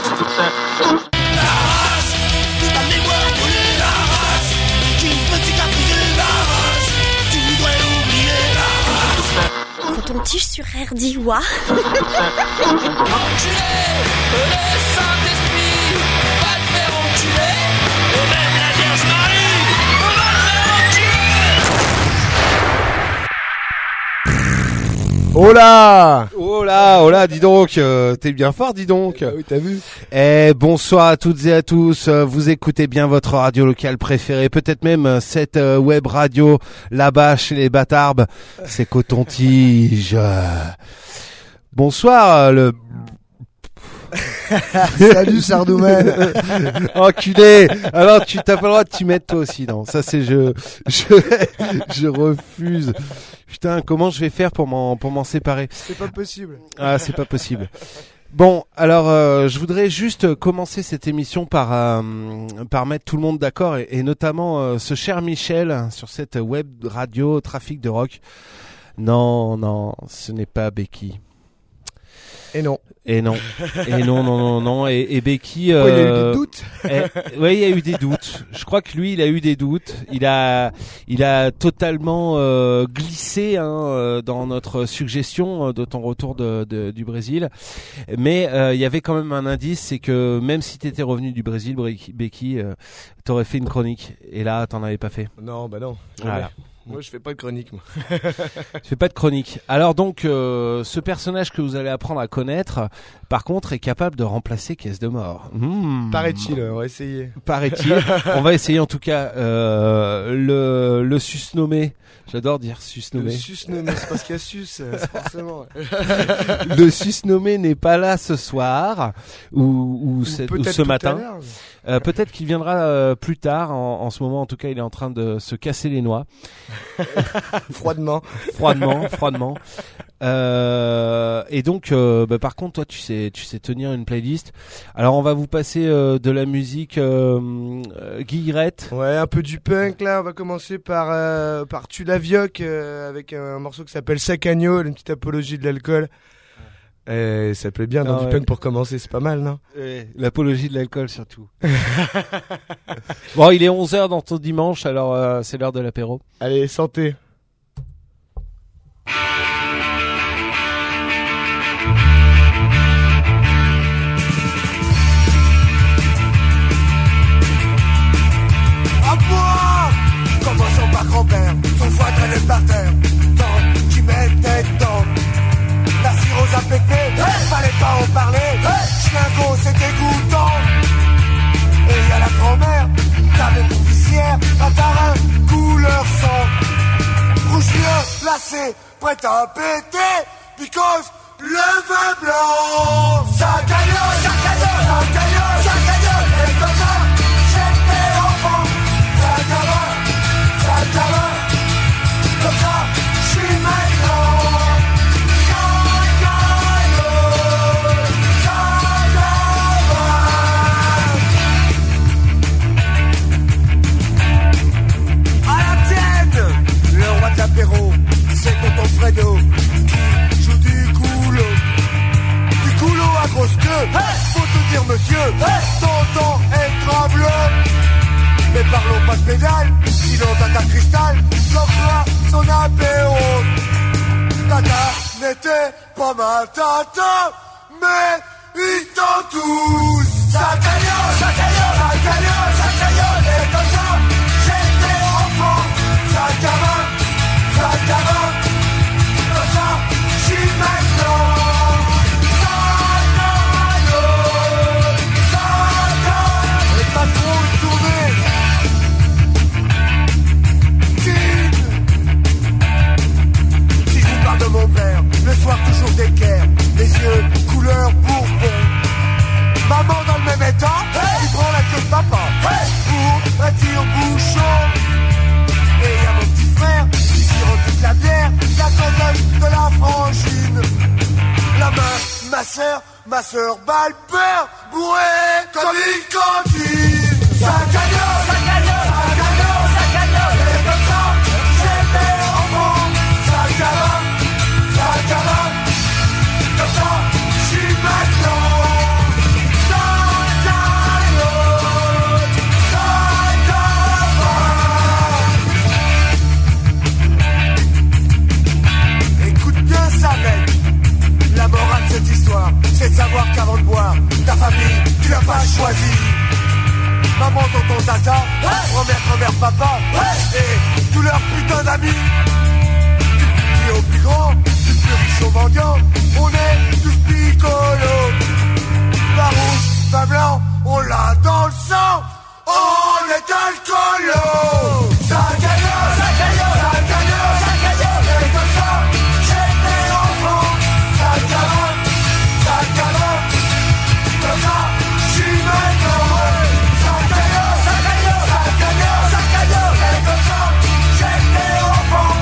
Quand on tige sur RD, ouah. Enculé, le Saint-Esprit va te faire enculer. Et même la Vierge Marie va te faire enculer. Oh là, Oh là, dis donc, t'es bien fort, dis donc. Oui, t'as vu. Bonsoir à toutes et à tous, vous écoutez bien votre radio locale préférée, peut-être même cette web radio là-bas chez les Bâtarbes, c'est Coton-Tige. Bonsoir, le... Salut Sardoumen. Enculé. Alors tu t'as pas le droit de t'y mettre toi aussi, non. Ça c'est je refuse. Putain, comment je vais faire pour m'en séparer? C'est pas possible. Ah, c'est pas possible. Bon, alors je voudrais juste commencer cette émission par mettre tout le monde d'accord et notamment ce cher Michel sur cette web radio Trafic de Rock. Non, ce n'est pas Becky. Et non. Et Becky. Pourquoi, il y a eu des doutes. Oui, il y a eu des doutes. Je crois que lui, il a eu des doutes. Il a totalement glissé dans notre suggestion de ton retour du Brésil. Mais il y avait quand même un indice, c'est que même si t'étais revenu du Brésil, Becky, t'aurais fait une chronique. Et là, t'en avais pas fait. Non, bah non. Voilà. Moi, je fais pas de chronique, moi. Je fais pas de chronique. Alors donc, ce personnage que vous allez apprendre à connaître, par contre, est capable de remplacer Caisse de Mort. Paraît-il, on va essayer. Paraît-il. On va essayer en tout cas le susnommé. J'adore dire susnommé. Le susnommé, c'est parce qu'il y a sus, c'est forcément. Le susnommé n'est pas là ce soir ou ce matin. Peut-être qu'il viendra plus tard. En ce moment, en tout cas, il est en train de se casser les noix. Froidement. Et donc, par contre, toi, tu sais tenir une playlist. Alors, on va vous passer de la musique Guillerette. Ouais, un peu du punk là. On va commencer par Tu la vioque avec un morceau qui s'appelle Sacagno, une petite apologie de l'alcool. Et ça plaît bien dans du punk pour commencer, c'est pas mal, non? L'apologie de l'alcool surtout. Bon, il est 11h dans ton dimanche, alors c'est l'heure de l'apéro. Allez, santé. À moi, commençons par grand-père, son foie traînait par terre, tant qu'il mettait dedans. La cirrhose a pété, fallait pas en parler, Schlingo c'est dégoûtant. Et y'a la grand-mère, t'avais une vicière, un tarin, couleur sang. Rouge vieux, lacé, prête à péter, because le vin blanc. Ça gagne, et comme ça, j'étais enfant. Ça gagne, comme ça, j'suis maintenant. L'apéro, c'est tonton Fredo qui joue du coulo à grosse queue. Faut te dire monsieur, tonton est tremblant. Mais parlons pas de pédale, sinon Tata Cristal bloquera son apéro. Tata n'était pas ma tata, mais ils t'en tous. Ça gagne, et comme ça, j'étais enfant. Ça gagne, comme ça, j'suis maintenant. Ça gagne, et pas trop tourné. Si je vous parle de mon père, le soir toujours d'équerre, les yeux couleur bourbon. Maman dans le même état, il prend la queue de papa pour un tire-bouchon. Et y'a mon petit frère qui sirote toute la bière, la condogne de la frangine. La main, ma sœur bat le père, bourré comme une cantine. Ça gagne, et comme ça, j'étais enfant. Ça gagne, comme ça, j'suis maintenant. Ça tonton, tata, grand-mère, papa, et tous leurs putains d'amis. Du plus petit au plus grand, du plus riche au mendiant, on est tous picolos. Pas rouge, pas blanc, on l'a dans le sang, on est alcoolo. Et comme ça, j'étais enfant. Comme ça, j'suis maintenant heureux. Et comme ça, j'étais enfant.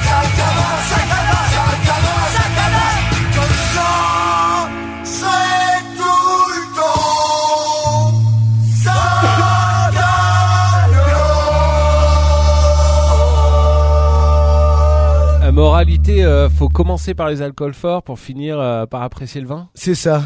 Comme ça, c'est tout le temps. Moralité, faut commencer par les alcools forts pour finir par apprécier le vin. C'est ça.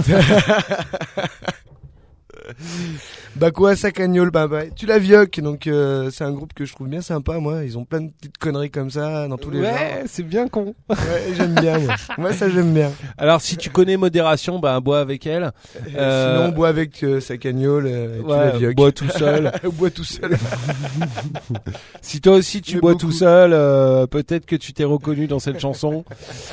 Bah quoi, Sacagnol, bah tu la vioque, donc c'est un groupe que je trouve bien sympa, moi. Ils ont plein de petites conneries comme ça dans tous les genres. Ouais, c'est bien con. Ouais, j'aime bien, moi. Moi, ça j'aime bien. Alors si tu connais modération, bah bois avec elle. Sinon, bois avec Sacagnol, tu la vioque. Bois tout seul. Bois tout seul. Si toi aussi tu bois tout seul, peut-être que tu t'es reconnu dans cette chanson.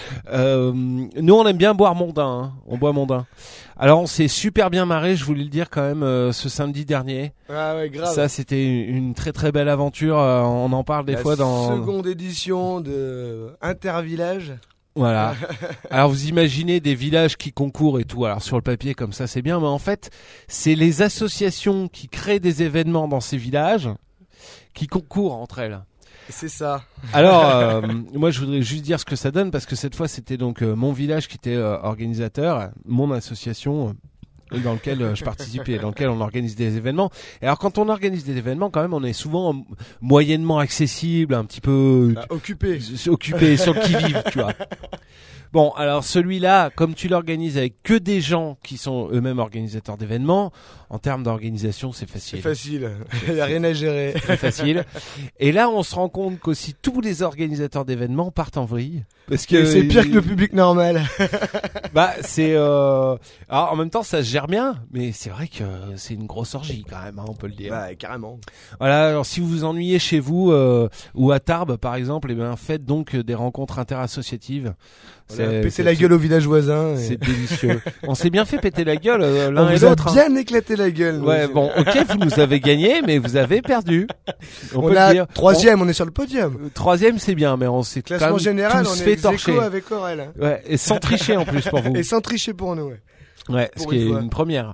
Nous on aime bien boire mondain, hein. On boit mondain. Alors on s'est super bien marré, je voulais le dire quand même, ce samedi dernier. Ah ouais, grave. Ça c'était une très très belle aventure, on en parle des fois dans... seconde édition de Intervillage. Voilà. Alors vous imaginez des villages qui concourent et tout, alors sur le papier comme ça c'est bien, mais en fait c'est les associations qui créent des événements dans ces villages qui concourent entre elles. C'est ça. Alors, moi, je voudrais juste dire ce que ça donne, parce que cette fois, c'était donc mon village qui était organisateur, mon association dans lequel je participais, dans lequel on organise des événements. Et alors, quand on organise des événements, quand même, on est souvent moyennement accessible, un petit peu occupé sur le qui-vive, tu vois. Bon, alors celui-là, comme tu l'organises avec que des gens qui sont eux-mêmes organisateurs d'événements, en termes d'organisation, c'est facile. C'est facile, il n'y a rien à gérer. C'est très facile. Et là, on se rend compte qu'aussi tous les organisateurs d'événements partent en vrille. Parce que c'est pire que le public normal. Bah, c'est... Alors, en même temps, ça se gère bien, mais c'est vrai que c'est une grosse orgie quand même, hein, on peut le dire. Ouais, carrément. Voilà, alors si vous vous ennuyez chez vous, ou à Tarbes par exemple, eh ben, faites donc des rencontres interassociatives. Voilà, péter la gueule au village voisin. C'est délicieux. On s'est bien fait péter la gueule l'un et l'autre. On vous a bien éclaté la gueule. Ouais, bon, ok, vous nous avez gagné, mais vous avez perdu. On peut a le dire. troisième, on est sur le podium. Troisième, c'est bien, mais on s'est quand classement même général, tous on fait est torcher. ex-aequo avec Aurel. Ouais, et sans tricher en plus pour vous. Et sans tricher pour nous, ouais. Ouais, pour ce qui est fois. une première.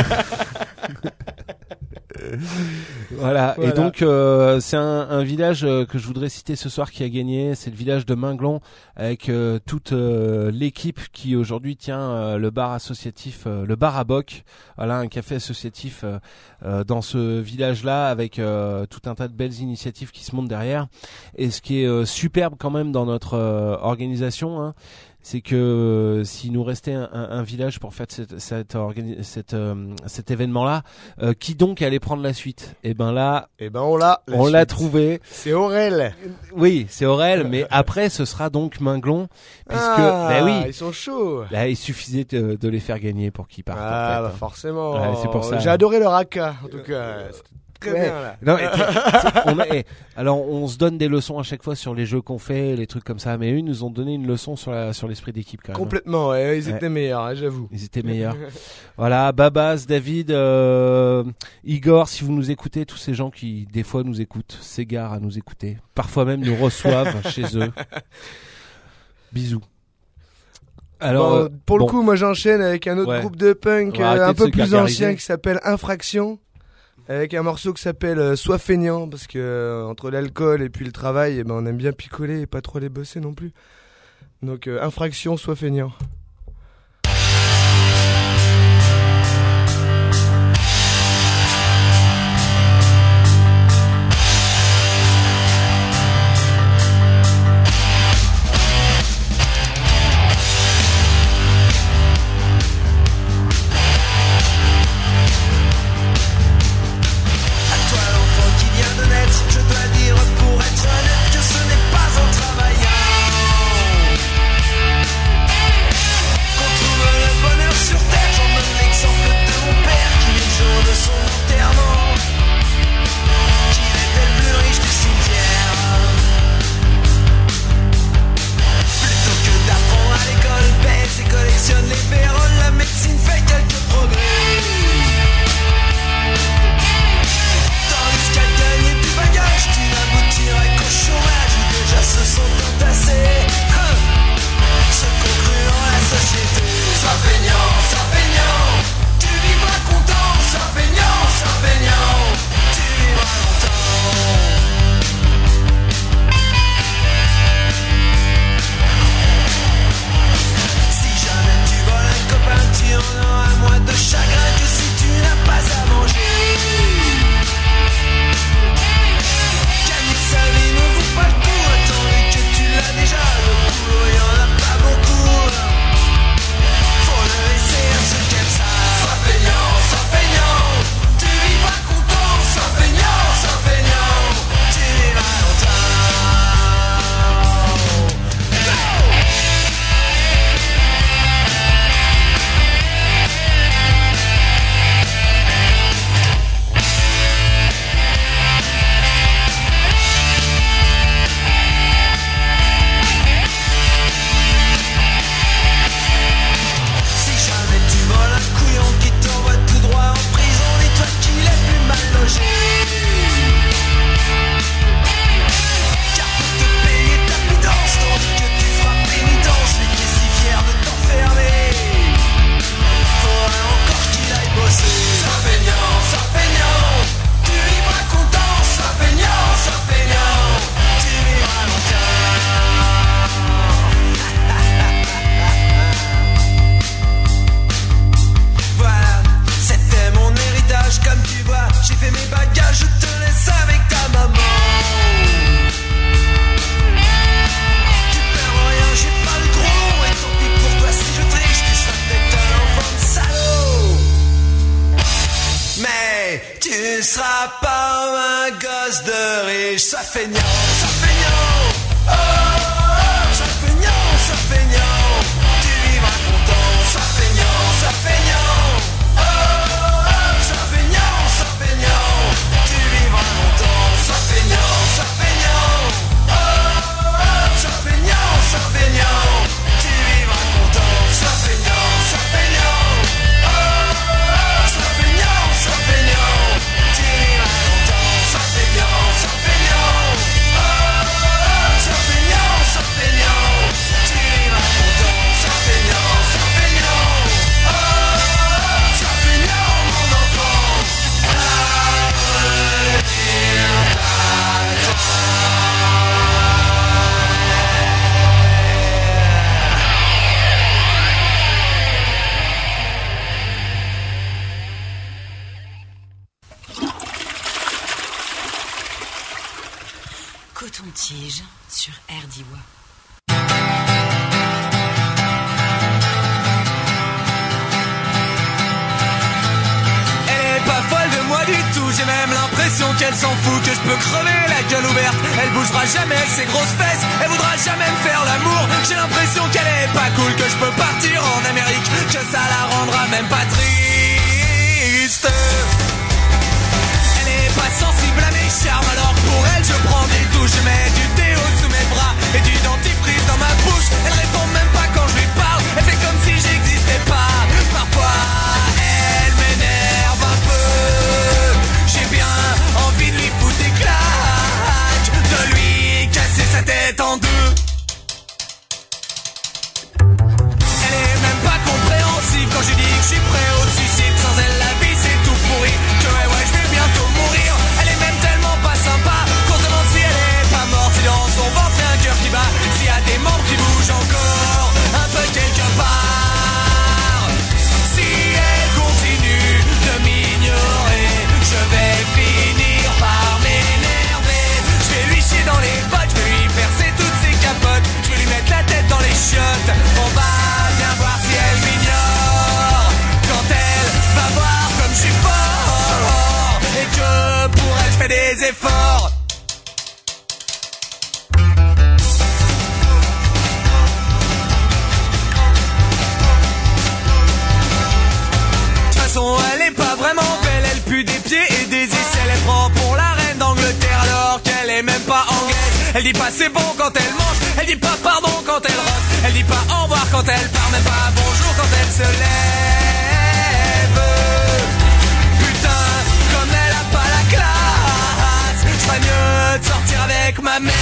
Voilà. Et donc c'est un village que je voudrais citer ce soir qui a gagné, c'est le village de Minglon, avec toute l'équipe qui aujourd'hui tient le bar associatif, le bar à Boc, voilà, un café associatif dans ce village-là, avec tout un tas de belles initiatives qui se montent derrière. Et ce qui est superbe quand même dans notre organisation, hein, c'est que s'il nous restait un village pour faire cet événement-là, qui donc allait prendre la suite? Et ben là, on l'a trouvé. C'est Aurel. Oui, c'est Aurel, mais après ce sera donc Minglon, puisque bah oui, ils sont chauds. Là, il suffisait de les faire gagner pour qu'ils partent. Ah, en fait, bah forcément. Ouais, c'est pour ça. J'ai adoré le raka, en tout cas. Très bien là. Non, alors on se donne des leçons à chaque fois sur les jeux qu'on fait, les trucs comme ça, mais eux ils nous ont donné une leçon sur l'esprit d'équipe quand même. Complètement, ouais, ils étaient meilleurs, hein, j'avoue. Ils étaient meilleurs. Voilà, Babas, David, Igor, si vous nous écoutez, tous ces gens qui des fois nous écoutent, s'égarent à nous écouter, parfois même nous reçoivent chez eux. Bisous. Alors, pour le coup, moi j'enchaîne avec un autre groupe de punk un peu plus ancien qui s'appelle Infraction. Avec un morceau qui s'appelle Sois feignant, parce que entre l'alcool et puis le travail, on aime bien picoler et pas trop les bosser non plus. Donc Infraction, Sois feignant. Pour être honnête que ce n'est pas en travaillant Tu seras pas un gosse de riche, sois feignant, oh, sois feignant, tu vivras content, sois feignant, oh, sois feignant, tu vivras longtemps, sois feignant, oh, sois feignant, tu vivras content, sois feignant, oh, sois feignant, tu vivras longtemps, sois feignant, oh, sois feignant, tu vivras content, sois feignant, oh, sois feignant, mon enfant, l'avenir Coton-tige sur RDIWA. Elle est pas folle de moi du tout, j'ai même l'impression qu'elle s'en fout, que je peux crever la gueule ouverte. Elle bougera jamais ses grosses fesses, elle voudra jamais me faire l'amour. J'ai l'impression qu'elle est pas cool, que je peux partir en Amérique, que ça la rendra même pas triste. Elle est pas sensible à mes charmes, alors pour elle je prends des douches. Je mets du déo sous mes bras et du dentifrice dans ma bouche. Elle répond même pas quand je lui parle, elle fait comme si j'existais pas. Parfois elle m'énerve un peu, j'ai bien envie de lui foutre des claques, de lui casser sa tête en deux. Elle est même pas compréhensive quand je dis que je suis prêt au suicide. Sans elle la vie c'est tout pourri, que ouais je vais bientôt mourir. Elle est même tellement pas sympa qu'on se demande si elle est pas morte. Si dans son ventre y a un cœur qui bat, s'il y a des membres qui bougent encore un peu quelque part. Si elle continue de m'ignorer, je vais finir par m'énerver. Je vais lui chier dans les bottes, je vais lui percer toutes ses capotes, je vais lui mettre la tête dans les chiottes. On va bien voir si elle m'ignore quand elle va voir comme je suis fort et que pour elle je fais des efforts. De toute façon elle est pas vraiment belle, elle pue des pieds et des aisselles. Elle prend pour la reine d'Angleterre alors qu'elle est même pas anglaise. Elle dit pas c'est bon quand elle mange, elle dit pas pardon quand elle rote, elle dit pas au revoir quand elle part, même pas bonjour quand elle se lève. Putain, comme elle a pas la classe, je ferais mieux de sortir avec ma mère.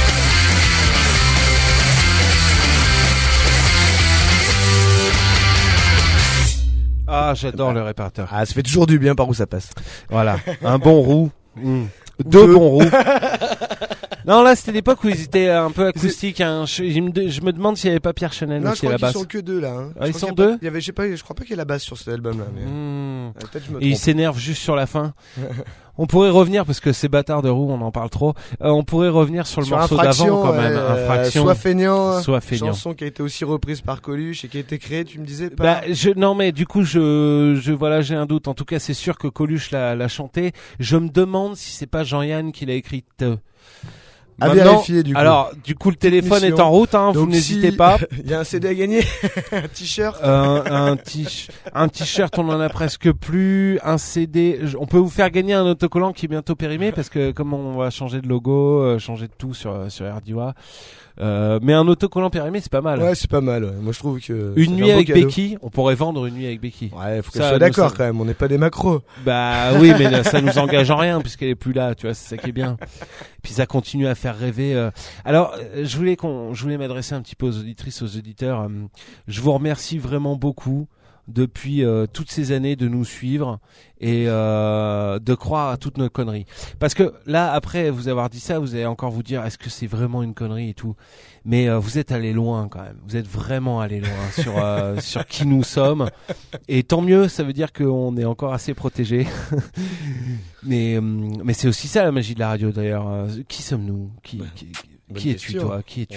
Ah, j'adore le répertoire. Ah, ça fait toujours du bien par où ça passe. Voilà, un bon roux. Deux bons roux. Non, là, c'était l'époque où ils étaient un peu acoustiques. Hein. Je me demande s'il n'y avait pas Pierre Chanel aussi à la basse. Ils sont que deux là. Hein. Ah, ils sont deux. Il y avait, je sais pas, je crois pas qu'il y a la basse sur cet album-là. Mais... peut-être je me trompe. Et ils s'énervent juste sur la fin. On pourrait revenir parce que ces bâtards de roux, on en parle trop. On pourrait revenir sur le morceau d'avant quand même. Infraction. Sois feignant. Chanson qui a été aussi reprise par Coluche et qui a été créée. Tu me disais pas. Bah, non mais du coup voilà, j'ai un doute. En tout cas, c'est sûr que Coluche l'a chanté. Je me demande si c'est pas Jean-Yann qui l'a écrite. À vérifier du coup. Alors, du coup, le téléphone est en route, hein, vous n'hésitez pas. Il y a un CD à gagner, un t-shirt. Un t-shirt, on en a presque plus. Un CD, on peut vous faire gagner un autocollant qui est bientôt périmé parce que comme on va changer de logo, changer de tout sur RDIWA. Mais un autocollant périmé, c'est pas mal. Ouais, c'est pas mal. Ouais. Moi, je trouve que une nuit avec Becky, on pourrait vendre une nuit avec Becky. Ouais, faut qu'elle soit d'accord quand même. On n'est pas des macros. Bah oui, mais là, ça nous engage en rien puisqu'elle est plus là. Tu vois, c'est ça qui est bien. Puis ça continue à faire rêver. Alors, je voulais m'adresser un petit peu aux auditrices, aux auditeurs. Je vous remercie vraiment beaucoup depuis toutes ces années de nous suivre et de croire à toutes nos conneries. Parce que là, après vous avoir dit ça, vous allez encore vous dire est-ce que c'est vraiment une connerie et tout. Mais vous êtes allé loin quand même. Vous êtes vraiment allé loin sur qui nous sommes. Et tant mieux, ça veut dire qu'on est encore assez protégés. mais c'est aussi ça la magie de la radio d'ailleurs. Qui sommes-nous ? Qui es-tu toi ? Qui es-tu ?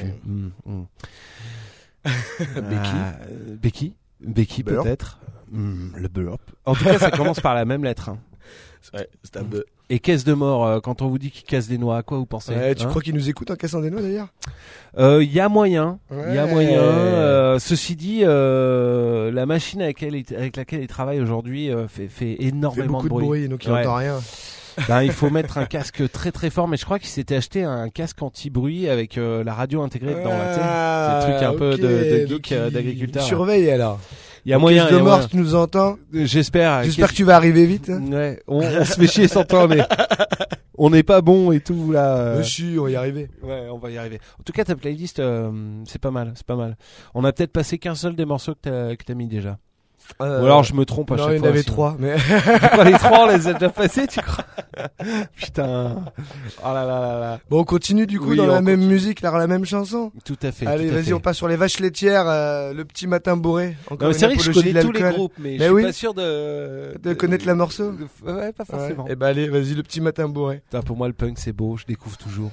Becky peut-être. Le burp. En tout cas, ça commence par la même lettre. Hein. Ouais, c'est un bœuf. Et caisse de mort, quand on vous dit qu'il casse des noix, à quoi vous pensez? Tu crois qu'il nous écoute en cassant des noix d'ailleurs? Il y a moyen. Il y a moyen. Ceci dit, la machine avec laquelle il travaille aujourd'hui fait énormément de bruit. Donc il n'entend rien. Ben, il faut mettre un casque très très fort, mais je crois qu'il s'était acheté un casque anti-bruit avec la radio intégrée dedans. C'est un truc un peu de geek d'agriculteur. Surveille alors. Il y a moyen. De mort, tu nous entends? J'espère. J'espère que tu vas arriver vite. Hein. Ouais. On se fait chier sans toi, mais on n'est pas bon et tout là. On va y arriver. Ouais, on va y arriver. En tout cas, ta playlist, c'est pas mal. On a peut-être passé qu'un seul des morceaux que t'as mis déjà. Ou alors je me trompe à chaque fois. Non, il y en avait 3, mais les 3 on les a déjà passés, tu crois? Putain. Oh là là là là. Bon, on continue du coup dans la même musique, dans la même chanson. Tout à fait. Allez, vas-y, on passe sur les vaches laitières, le petit matin bourré. Non, c'est vrai que je connais tous les groupes, mais je suis pas sûr de connaître le morceau. Ouais, pas forcément. Ouais. Et bah allez, vas-y, le petit matin bourré. Putain, pour moi le punk c'est beau, je découvre toujours.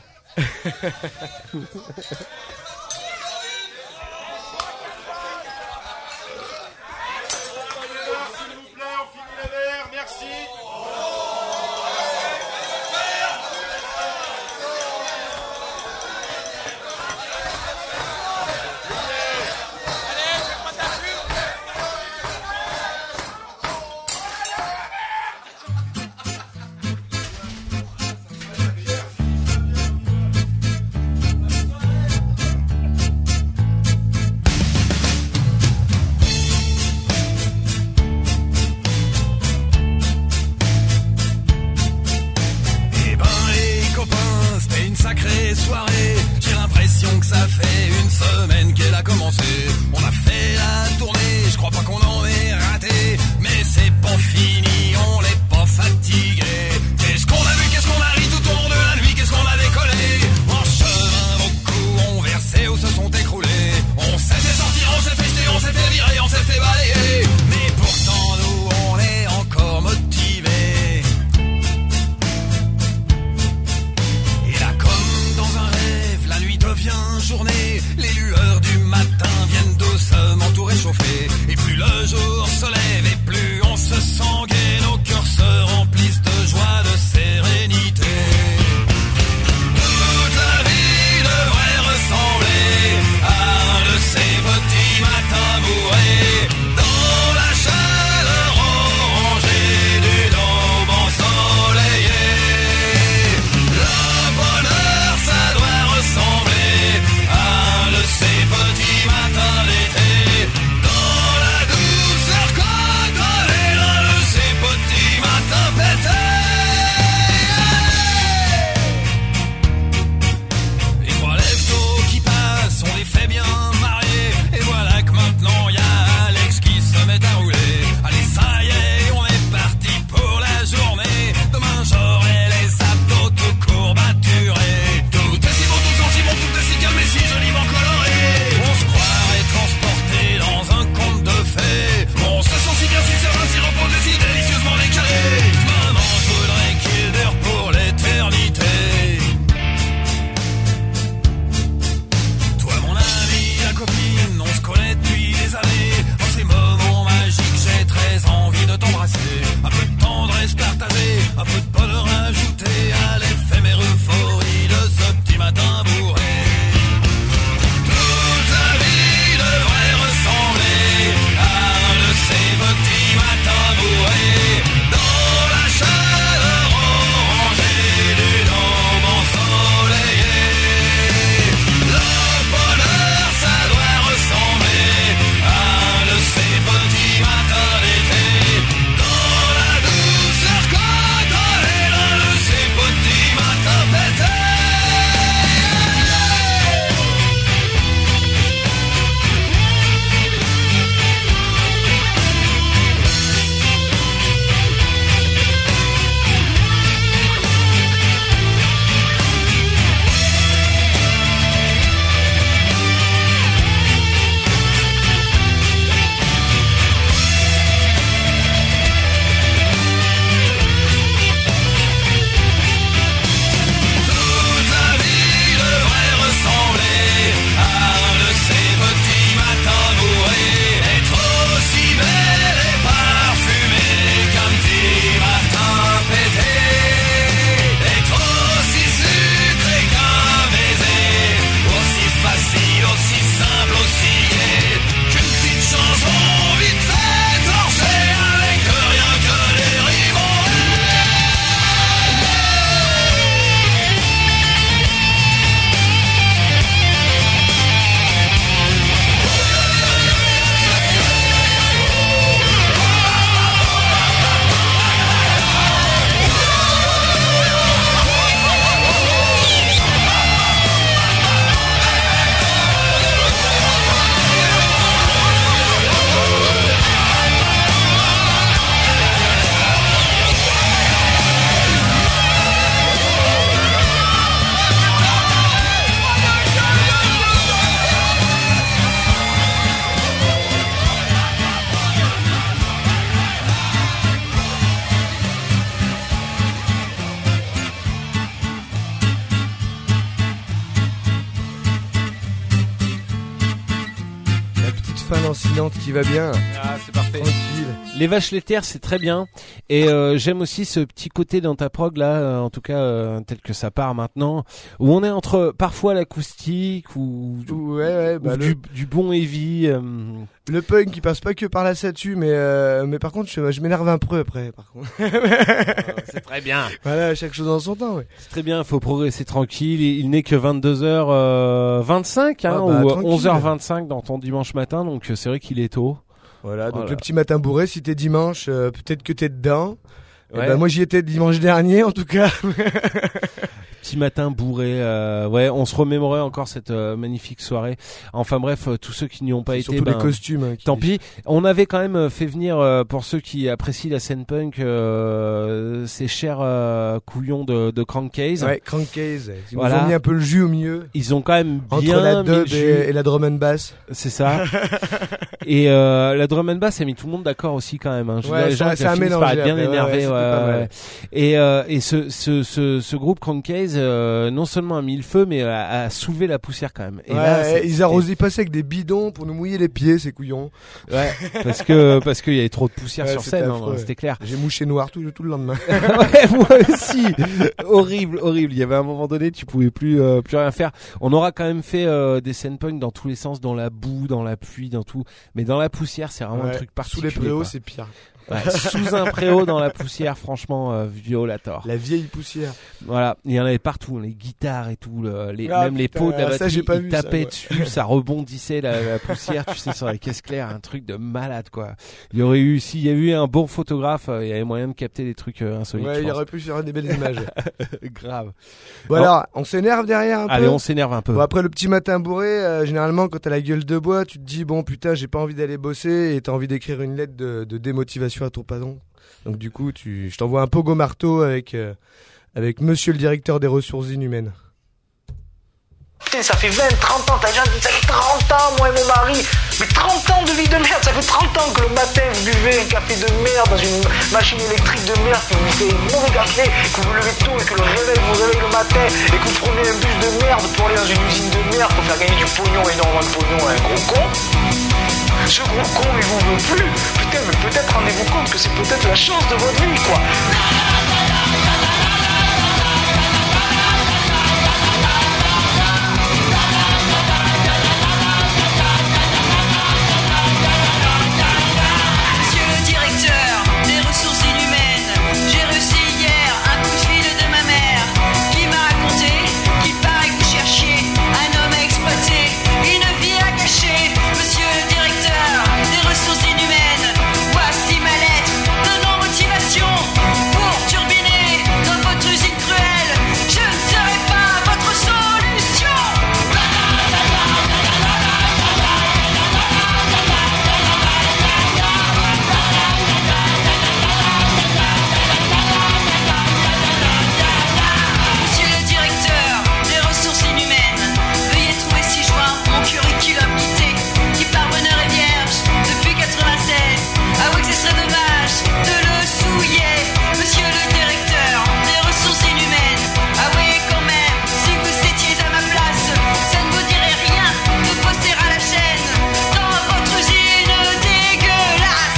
lancinante qui va bien. Ah, c'est parfait. Tranquille. Les vaches laitières, c'est très bien. Et j'aime aussi ce petit côté dans ta prog là, en tout cas tel que ça part maintenant, où on est entre parfois l'acoustique ou du bon heavy. Le punk qui passe pas que par la statue, mais par contre je m'énerve un peu après. Par contre. C'est très bien. Voilà, chaque chose en son temps. Ouais. C'est très bien, il faut progresser tranquille. Il n'est que 22h25 ou 11h25 dans ton dimanche matin, donc c'est vrai qu'il est tôt. Voilà, donc le petit matin bourré, si t'es dimanche, peut-être que t'es dedans. Ouais. Et ben moi j'y étais dimanche dernier en tout cas. Petit matin bourré, on se remémorait encore cette magnifique soirée. Enfin bref, tous ceux qui n'y ont pas été, surtout les costumes. Tant pis. On avait quand même fait venir, pour ceux qui apprécient la scène punk, ces chers couillons de Crankcase. Ouais, Crankcase. Ils nous ont mis un peu le jus au milieu. Ils ont quand même entre bien la dub et la drum and bass. C'est ça. Et la drum and bass a mis tout le monde d'accord aussi quand même. Hein. Je veux dire, les gens qui finissent par être bien énervés. Et ce groupe Crankcase non seulement a mis le feu, mais a soulevé la poussière quand même. Et là, ils passaient avec des bidons pour nous mouiller les pieds, ces couillons. Ouais, parce qu'il y avait trop de poussière sur scène, affreux, c'était clair. J'ai mouché noir tout le lendemain. Ouais, moi aussi. Horrible. Il y avait un moment donné, tu pouvais plus rien faire. On aura quand même fait des scènes punk dans tous les sens, dans la boue, dans la pluie, dans tout. Mais dans la poussière, c'est vraiment un truc particulier. Sous les préaux, c'est pire. Ouais, sous un préau dans la poussière, franchement violator. La vieille poussière. Voilà, il y en avait partout, les guitares et tout, même les pots de la batterie, ils tapaient dessus, ça rebondissait la poussière, tu sais, sur la caisse claire, un truc de malade quoi. S'il y a eu un bon photographe, il y avait moyen de capter des trucs insolites. Ouais, il aurait pu faire des belles images. Grave. Voilà, on s'énerve derrière un peu. Allez, on s'énerve un peu. Bon, après le petit matin bourré, généralement quand t'as la gueule de bois, tu te dis bon putain, j'ai pas envie d'aller bosser et t'as envie d'écrire une lettre de démotivation à ton patron. Donc du coup, je t'envoie un pogo marteau avec monsieur le directeur des ressources inhumaines. Putain, ça fait 20-30 ans, t'as déjà dit ça fait 30 ans, moi et mon mari. Mais 30 ans de vie de merde, ça fait 30 ans que le matin vous buvez un café de merde dans une machine électrique de merde qui vous fait mauvais café, que vous levez tôt et que le réveil vous réveille le matin et que vous prenez un bus de merde pour aller dans une usine de merde pour faire gagner du pognon, énormément de pognon à un gros con. Ce gros con, il vous veut plus. Putain, mais peut-être rendez-vous compte que c'est peut-être la chance de votre vie, quoi. Monsieur le directeur des ressources inhumaines, j'ai reçu hier un coup de fil de ma mère qui m'a raconté qu'il paraît que vous cherchiez un homme à exploiter, une vie à cacher. Monsieur le directeur des ressources inhumaines, voici ma lettre de non-motivation pour turbiner dans votre usine cruelle. Je ne serai pas votre solution. Monsieur le directeur des ressources inhumaines, veuillez trouver ci-joint mon curriculum vitae qui par bonheur est vierge depuis 96. Avouez que ce serait dommage de le souiller. Monsieur le directeur des ressources inhumaines, avouez quand même, si vous étiez à ma place, ça ne vous dirait rien de bosser à la chaîne dans votre usine dégueulasse.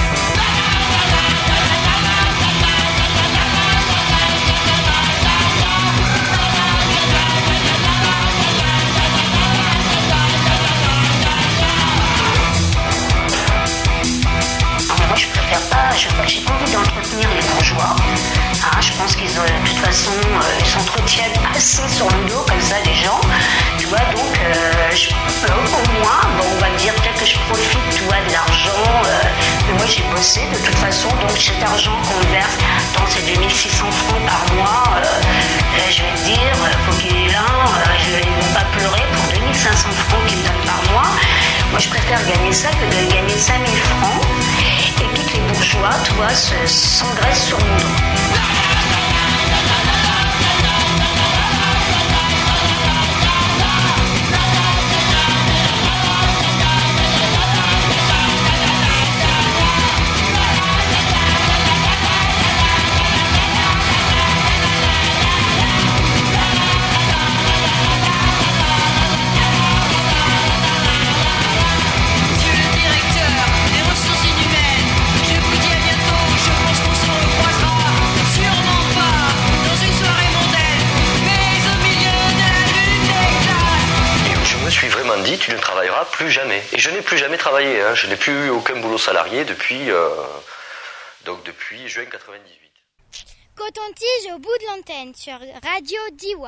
Moi, je préfère pas, j'ai pas envie d'entretenir les bourgeois. Je pense qu'ils ont, de toute façon, ils s'entretiennent assez sur le dos, comme ça, les gens. Tu vois, donc, au moins, on va dire peut-être que je profite, tu vois, de l'argent. Mais moi, j'ai bossé, de toute façon, donc cet argent qu'on me verse dans ces 2600 francs par mois, je vais te dire, faut qu'il est là, je ne vais pas pleurer pour 2500 francs qu'ils me donnent par mois. Moi, je préfère gagner ça que de gagner 5000 francs. Et toutes les bourgeois, tu vois, s'engraissent sur mon dos. Monsieur le directeur reverra plus jamais. Et je n'ai plus jamais travaillé, hein. Je n'ai plus eu aucun boulot salarié depuis juin 98. Coton-tige au bout de l'antenne sur Radio Diwa.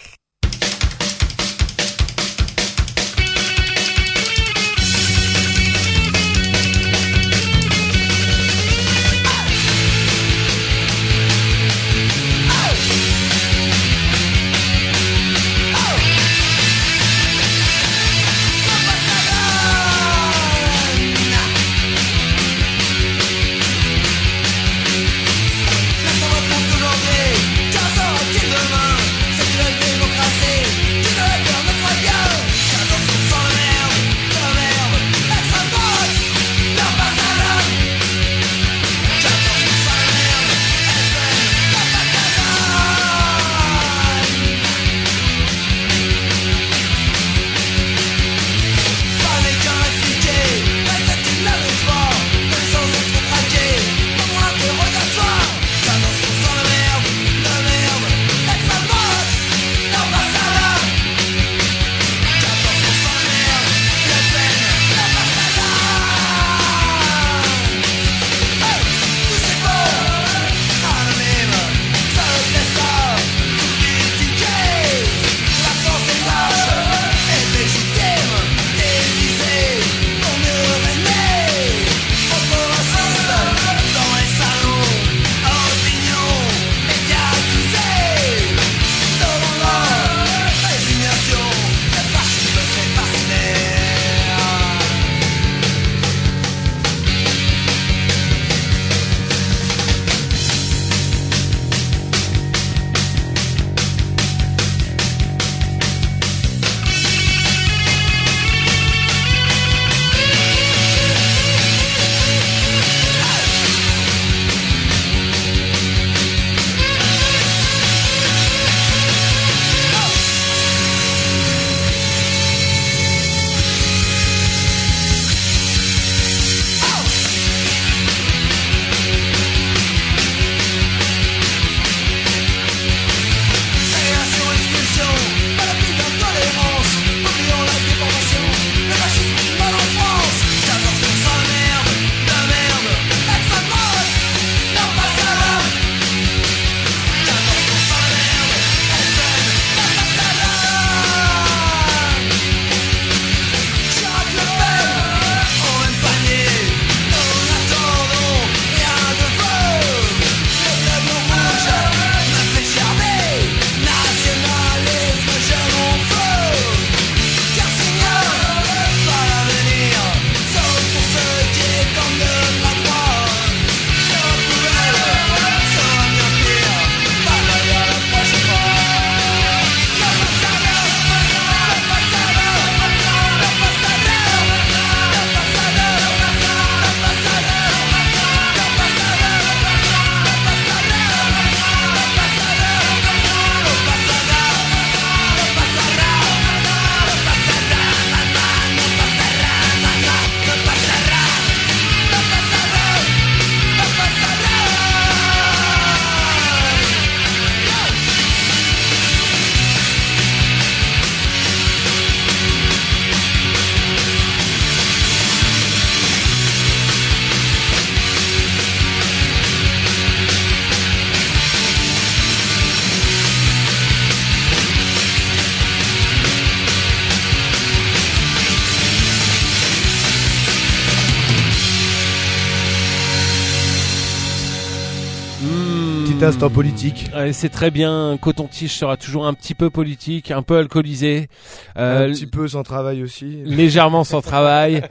Instant politique. C'est très bien. Coton-tige sera toujours un petit peu politique, un peu alcoolisé, un petit peu sans travail aussi, légèrement sans travail,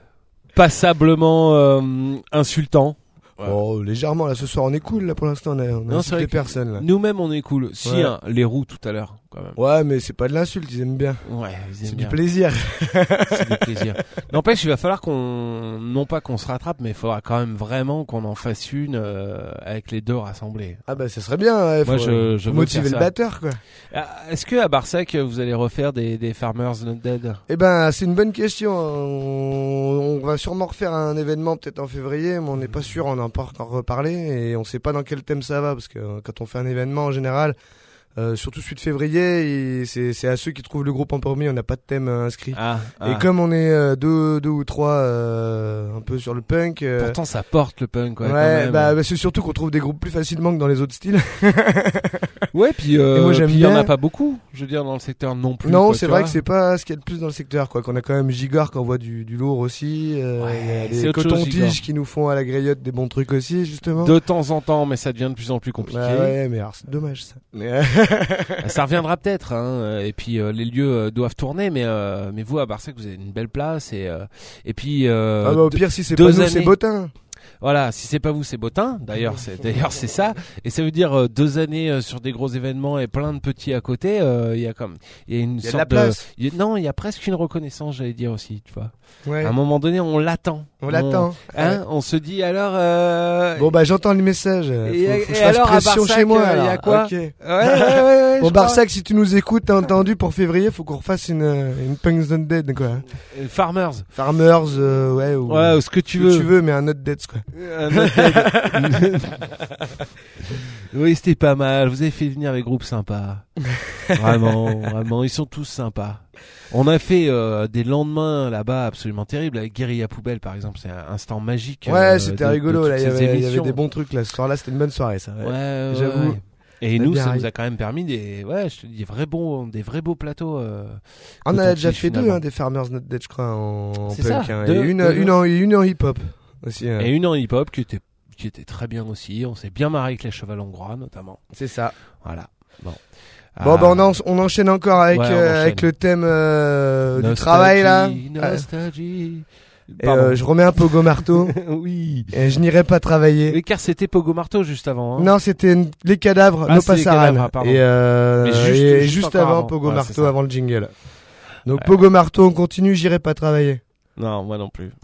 passablement insultant. Ouais. Oh, légèrement là ce soir on est cool là pour l'instant on a insulté personne là. Nous-mêmes on est cool. Si ouais. Les roues tout à l'heure quand même. Ouais mais c'est pas de l'insulte, ils aiment bien. Ouais, ils aiment c'est bien. Du plaisir. C'est du plaisir. N'empêche, il va falloir non pas qu'on se rattrape, mais il faudra quand même vraiment qu'on en fasse une avec les deux rassemblés. Ah bah ça serait bien. Ouais, moi je motiver le batteur quoi. Est-ce que à Barsac vous allez refaire des Farmers Not Dead? Eh ben c'est une bonne question. On va sûrement refaire un événement peut-être en février, mais on n'est pas sûr, on n'a pas encore reparlé et on sait pas dans quel thème ça va parce que quand on fait un événement en général, surtout celui de février, et c'est à ceux qui trouvent le groupe en premier, on n'a pas de thème inscrit. Et comme on est deux ou trois un peu sur le punk. Pourtant ça porte le punk, ouais. Bah, c'est surtout qu'on trouve des groupes plus facilement que dans les autres styles. Ouais, puis moi j'aime bien. Il y en a pas beaucoup, je veux dire, dans le secteur non plus. Non, c'est vrai que c'est pas ce qu'il y a de plus dans le secteur, quoi. Qu'on a quand même Gigard qui envoie du lourd aussi. Il y a les Coton-Tiges qui nous font à la griotte des bons trucs aussi, justement. De temps en temps, mais ça devient de plus en plus compliqué. Ouais, mais alors c'est dommage ça. Ça reviendra peut-être, hein. Et puis les lieux doivent tourner, mais vous à Barsac vous avez une belle place et puis. Au pire si c'est pas nous, c'est Bottin. Voilà, si c'est pas vous, c'est Bottin. D'ailleurs, c'est ça. Et ça veut dire 2 années sur des gros événements et plein de petits à côté. Il y a une sorte de. Non, il y a presque une reconnaissance, j'allais dire aussi, tu vois. Ouais. À un moment donné, on l'attend. On se dit alors. Bon bah j'entends le message. Faut que je fasse alors, pression chez moi. Il y a quoi? Okay. Ouais. Bon Barsac, si tu nous écoutes, t'as entendu pour février, faut qu'on refasse une Punks Don't Dead quoi. Farmers, ouais. Ou ce que tu veux, mais un Not Dead quoi. Oui, c'était pas mal. Vous avez fait venir les groupes sympas. Vraiment, ils sont tous sympas. On a fait des lendemains là-bas absolument terribles avec Guérilla Poubelle par exemple, c'est un instant magique. Ouais, c'était rigolo là, il y avait des bons trucs là. Ce soir-là, c'était une bonne soirée ça. Ouais, j'avoue. Et nous, ça nous a quand même permis des vrais beaux plateaux. On a déjà fait 2 des Farmers Not Dead, je crois, en punk. Et une en hip-hop aussi. Et une en hip-hop qui était très bien aussi. On s'est bien marré avec les Cheval Hongrois notamment. C'est ça. Voilà. Bon. On enchaîne encore avec le thème du travail là. Nostalgie. Et je remets un Pogo Marteau. Oui. Et je n'irai pas travailler. Mais car c'était Pogo Marteau juste avant. Hein. Non, c'était les cadavres, nos passaran. Et juste avant Pogo Marteau, avant le jingle. Donc Pogo Marteau, on continue, j'irai pas travailler. Non, moi non plus.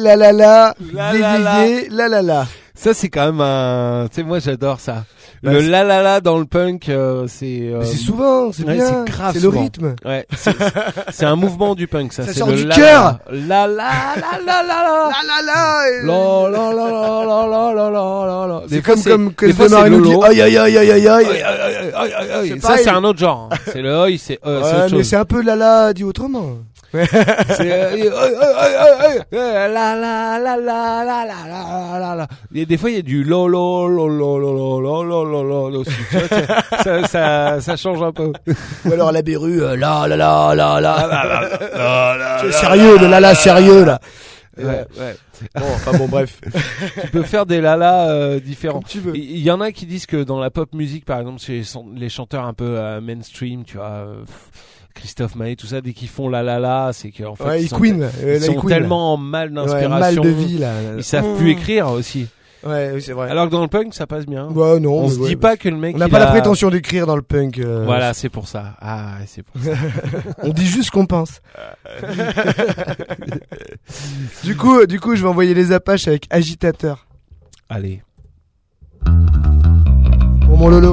la la la, La yé la yé la. yé, la la la. Ça c'est quand même un, tu sais moi j'adore ça. Bah, Le c'est- la la la dans le punk c'est Mais c'est souvent, c'est ouais, bien, c'est grave c'est le souvent. rythme. Ouais, c'est un mouvement du punk ça, Ça c'est sort le du la cœur. la la la la la la. La la la. La la la la la la la la la. C'est comme que des fois, le démarrer c'est nous dit Lolo. aïe aïe aïe aïe aïe aïe. Ça pareil. c'est un autre genre. hein. C'est le oi, c'est Ouais, autre mais chose. c'est un peu la la dit autrement. C'est la la la la la la la la. Et des fois il y a du lo lo lo lo lo lo lo lo lo aussi. Tu vois, ça change un peu. Ou alors la Béru, la la la la la. C'est sérieux, le la la sérieux là. Ouais. Bon, enfin bon, bref. Tu peux faire des lalas différents. Comme tu veux. Il y en a qui disent que dans la pop musique, par exemple, chez les chanteurs un peu mainstream, tu vois, Christophe Maé, tout ça, dès qu'ils font la la la, c'est qu'en fait Ouais, ils sont, Queen, ils sont tellement mal d'inspiration, mal de vie là. ils savent plus écrire aussi. Ouais, oui, c'est vrai. Alors que dans le punk, ça passe bien. Ouais, non, On mais se ouais, dit bah, pas que le mec. on n'a il pas la a- prétention d'écrire dans le punk. Voilà, c'est pour ça. Ah, c'est pour ça. On dit juste ce qu'on pense. Du coup, je vais envoyer les Apaches avec Agitateur Allez. pour mon Lolo.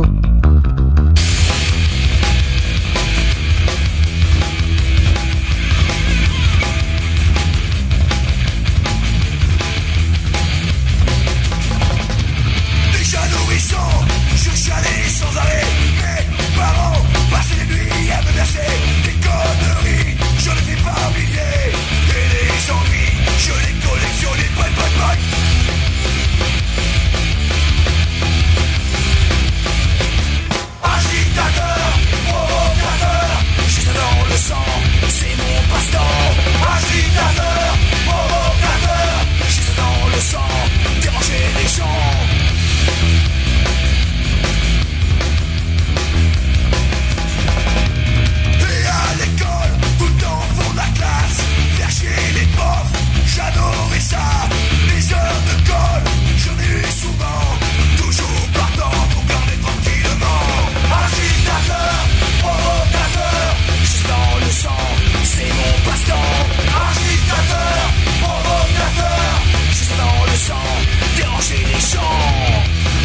Déjà nourrissant, je chialais sans arrêt. Mes parents passaient les nuits à me verser des conneries. Je ne les pas oublier. Et les ennuis, je les collectionnais. Bye bye bye. Agitateur, provocateur, j'ai ça dans le sang, c'est mon passe-temps. Agitateur, provocateur, j'ai ça dans le sang, déranger les gens. Et à l'école, tout le temps pour la classe, faire chier les profs, j'adorais ça. Les heures de colle, j'en ai eu souvent, toujours partant pour garder tranquillement. Agitateur, provocateur, juste dans le sang, c'est mon passe-temps. Agitateur, provocateur, juste dans le sang, déranger les gens.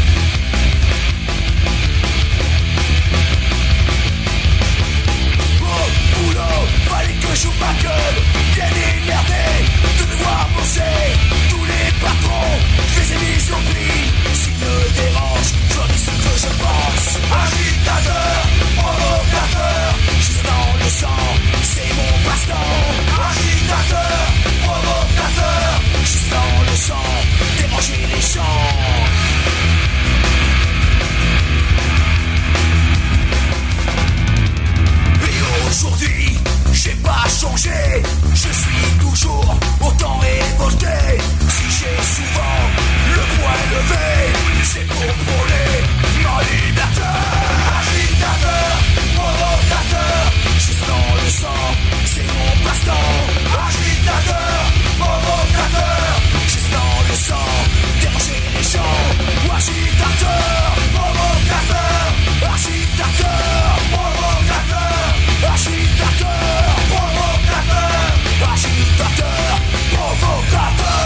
Au boulot, fallait que j'ouvre ma gueule, bien émerdé, de me voir bosser. Tous les patrons, je les ai mis sur pli. S'ils me dérangent, je leur dis ce que je pense. Agitateur, provocateur, juste dans le sang, c'est mon passe-temps. Agitateur, provocateur, juste dans le sang, déranger les gens. Et aujourd'hui, j'ai pas changé, je suis toujours autant révolté. Si j'ai souvent le poing levé, c'est pour prôner ma liberté. Agitateur, provocateur, juste dans le sang, c'est mon passe-temps. Agitateur, provocateur, juste dans le sang, déranger les gens. Agitateur, provocateur, agitateur, provocateur, agitateur, provocateur, agitateur, provocateur.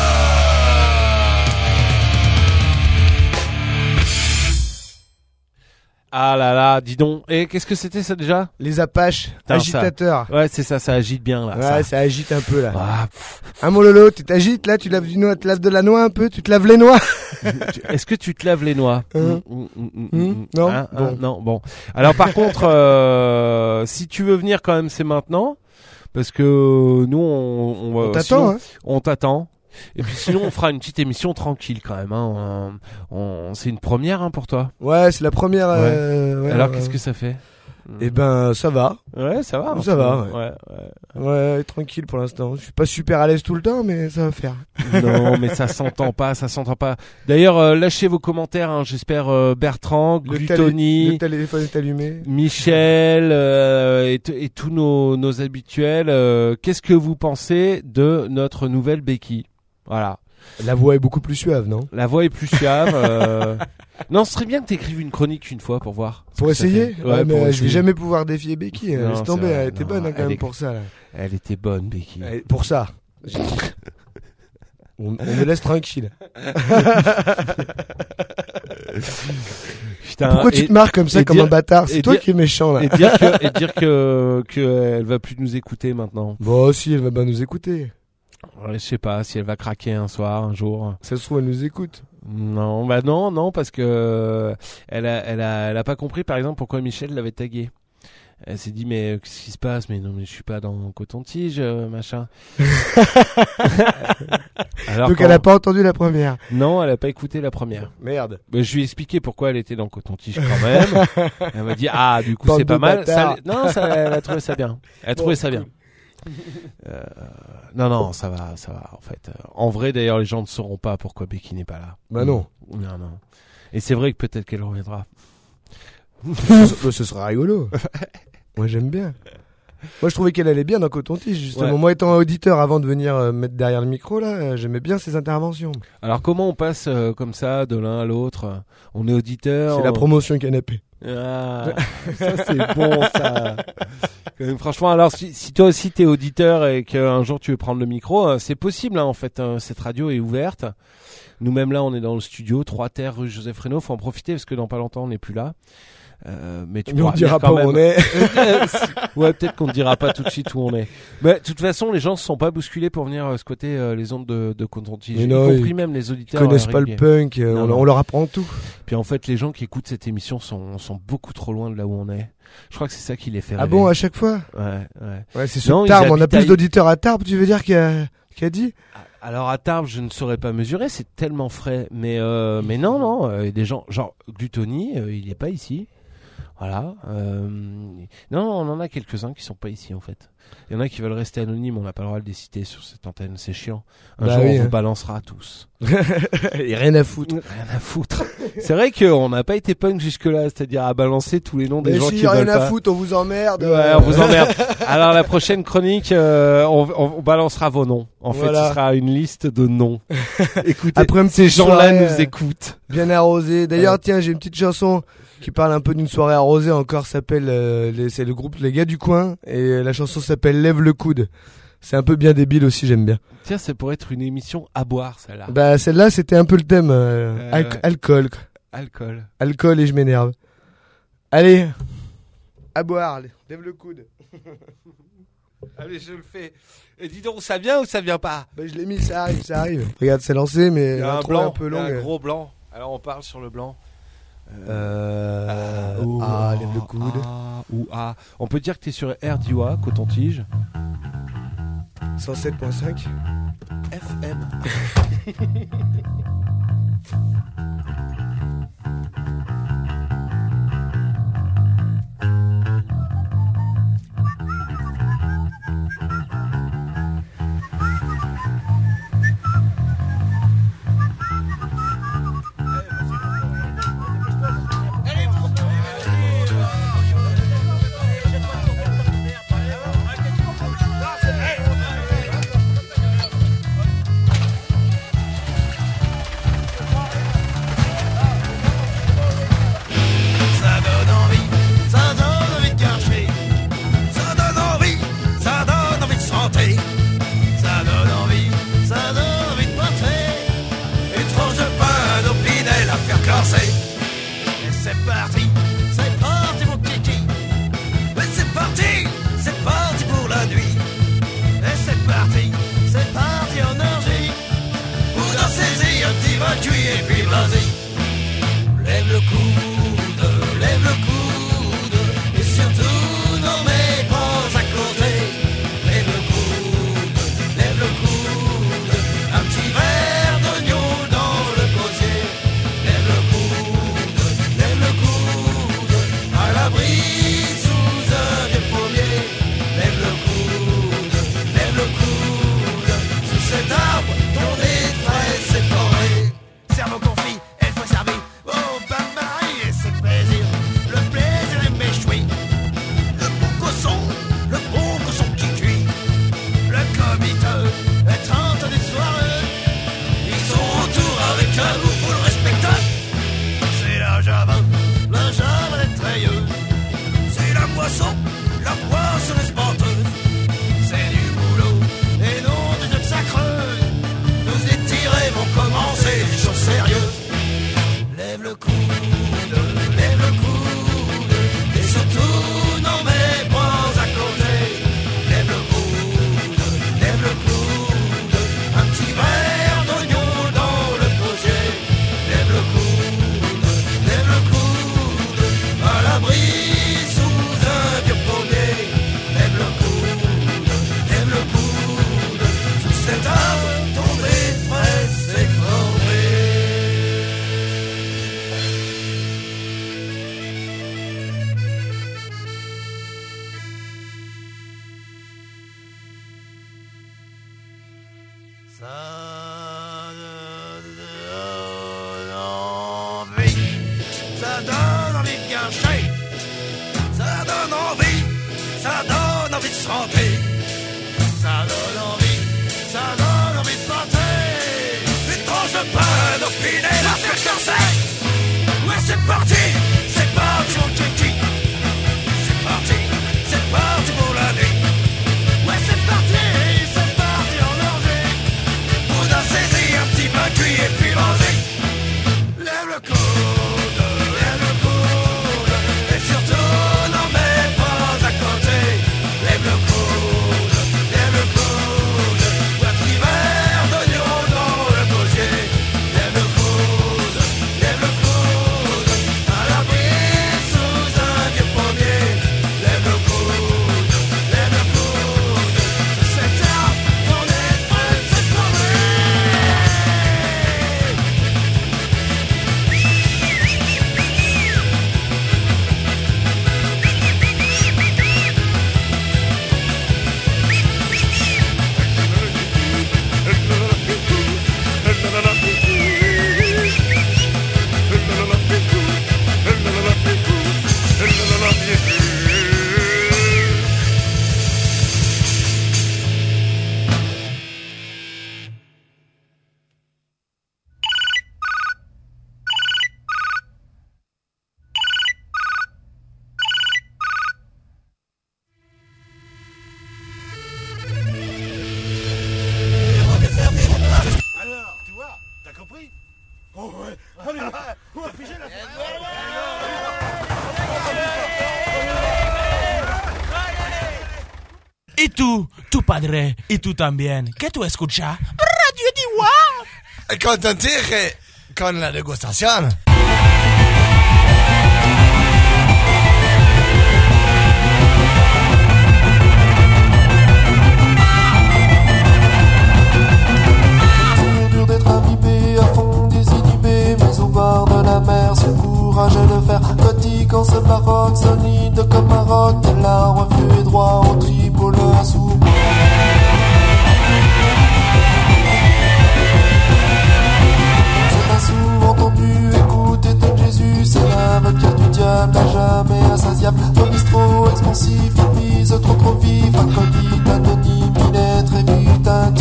Ah là là, dis donc. Et qu'est-ce que c'était ça déjà? Les Apaches, Putain, Agitateur. Ouais, c'est ça agite bien là. Ouais, ça agite un peu là. Ah, Hein, mon Lolo, tu t'agites là, tu laves du noix, tu laves de la noix un peu, tu te laves les noix. Est-ce que tu te laves les noix? Non, Hein, bon. hein, non, bon. Alors par contre, si tu veux venir quand même, c'est maintenant, parce que nous On t'attend, sinon, hein. on t'attend. Et puis sinon, on fera une petite émission tranquille quand même. Hein. C'est une première hein, pour toi. Ouais, c'est la première. Ouais, Alors qu'est-ce que ça fait? Eh ben, ça va. Ouais, ça va. Ça va, Ouais. Ouais, tranquille pour l'instant. Je suis pas super à l'aise tout le temps, mais ça va faire. Non, mais ça s'entend pas, ça s'entend pas. D'ailleurs, lâchez vos commentaires. Hein, j'espère Bertrand, Glutoni, Le téléphone est allumé. Michel et tous nos habituels. Qu'est-ce que vous pensez de notre nouvelle Becky? Voilà. La voix est beaucoup plus suave, non? La voix est plus suave. Non, ce serait bien que t'écrives une chronique une fois pour voir. Pour essayer? Ouais, mais pour je vais essayer. jamais pouvoir défier Becky. Non, Laisse c'est tomber, vrai. elle était Non, bonne hein, quand elle même est- pour ça. Là. Elle était bonne, Becky. Pour ça. On me laisse tranquille. Putain, pourquoi tu te marres comme ça, comme un bâtard? C'est toi qui es méchant, là. Et dire que elle va plus nous écouter maintenant. Bon, si, elle va bien nous écouter. Ouais, je sais pas si elle va craquer un soir, un jour. Ça se trouve, elle nous écoute. Non, bah non, parce que elle a pas compris, par exemple, pourquoi Michel l'avait tagué. Elle s'est dit, mais qu'est-ce qui se passe? Mais non, mais je suis pas dans Coton-Tige, machin. Alors donc elle a pas entendu la première. Non, elle a pas écouté la première. Merde. Mais je lui ai expliqué pourquoi elle était dans Coton-Tige quand même. Elle m'a dit, ah, du coup, c'est pas mal. Elle a trouvé ça bien. Elle a trouvé ça bien. Non, ça va, en fait. En vrai, d'ailleurs, les gens ne sauront pas pourquoi Becky n'est pas là. Bah non. Non. Et c'est vrai que peut-être qu'elle reviendra. Ce sera rigolo. Moi, j'aime bien. Moi, je trouvais qu'elle allait bien dans Coton-Tige, justement. Ouais. Moi, étant auditeur avant de venir mettre derrière le micro, là, j'aimais bien ses interventions. Alors, comment on passe comme ça de l'un à l'autre? On est auditeur. C'est la promotion canapé. Ah, ça c'est bon, ça. Franchement, alors si toi aussi t'es auditeur et qu'un jour tu veux prendre le micro, c'est possible, hein, en fait. Cette radio est ouverte. Nous-mêmes là, on est dans le studio, 3 Terres rue Joseph Reynaud. Faut en profiter parce que dans pas longtemps on n'est plus là. Mais on dira pas où on est. Ouais, peut-être qu'on ne dira pas tout de suite où on est. Mais de toute façon, les gens ne se sont pas bousculés pour venir squatter les ondes de Coton-Tige, y compris même les auditeurs. Ils connaissent pas le punk, on leur apprend tout. Puis en fait, les gens qui écoutent cette émission sont beaucoup trop loin de là où on est. Je crois que c'est ça qui les fait rêver. Ah bon, à chaque fois? Ouais, c'est sur Tarbes, on a plus d'auditeurs à Tarbes, tu veux dire, qu'a dit? Alors à Tarbes, je ne saurais pas mesurer, c'est tellement frais. Mais non, des gens, genre Gluttony, il est pas ici. Voilà. Non, on en a quelques-uns qui sont pas ici en fait. Il y en a qui veulent rester anonymes, on n'a pas le droit de les citer sur cette antenne, c'est chiant. Un jour, on vous balancera tous. Et rien à foutre. Rien à foutre. C'est vrai qu'on n'a pas été punk jusque-là, c'est-à-dire à balancer tous les noms des gens qui veulent pas. Rien à foutre, on vous emmerde. Ouais, on vous emmerde. Alors la prochaine chronique, on balancera vos noms. En fait, ce sera une liste de noms. Écoutez, après ces gens-là nous écoutent. Bien arrosé. D'ailleurs, tiens, j'ai une petite chanson qui parle un peu d'une soirée arrosée encore, s'appelle c'est le groupe Les Gars du Coin, et la chanson s'appelle Lève le coude. C'est un peu bien débile aussi, j'aime bien. Tiens, ça pourrait être une émission à boire, celle-là. Bah celle-là, c'était un peu le thème alcool. Alcool et je m'énerve. Allez, à boire, lève le coude. Allez, je le fais. Et dis donc, ça vient ou ça vient pas? Bah je l'ai mis, ça arrive. Regarde, c'est lancé, mais il y a un peu long. Il y a un gros blanc. Alors on parle sur le blanc. Lève le coude. On peut dire que t'es sur RDOA, Coton-Tige. 107.5 FM. C'est du boulot et non de notre sacreux. Nous étions tu padre y tú también. ¿Qué tú escuchas? Radio Diwa. Contentir con la degustación. D'être imbibé à fond désinhibé, mais au bord de la mer, ce courage de faire gothique en ce baroque, solide comme un roc, de l'arbre vieux et droit au tricolore sous. C'est un sourd entendu, écoutez de Jésus, c'est l'avocat du diable, à jamais insatiable, nos bistrot expansif, mise trop vif, acolyte anonyme, il est très vite intime.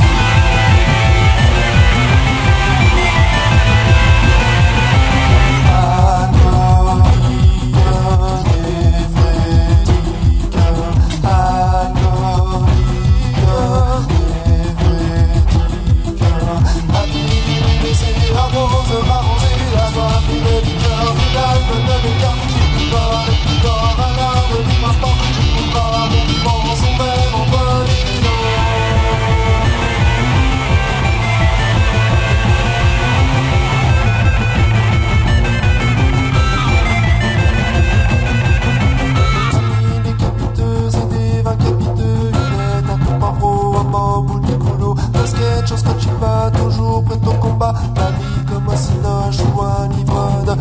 Chose que tu vas toujours prêt au combat, la vie comme un cinoche ou un ivrogne.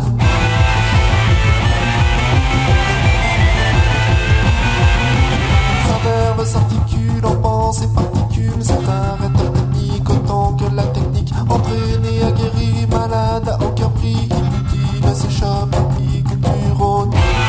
Sa verbe s'articule en pensée particule, c'est un rhéteur technique autant que la technique. Entraîné, aguerri, malade, à aucun prix, inutile, s'échappe, pique du Rhône.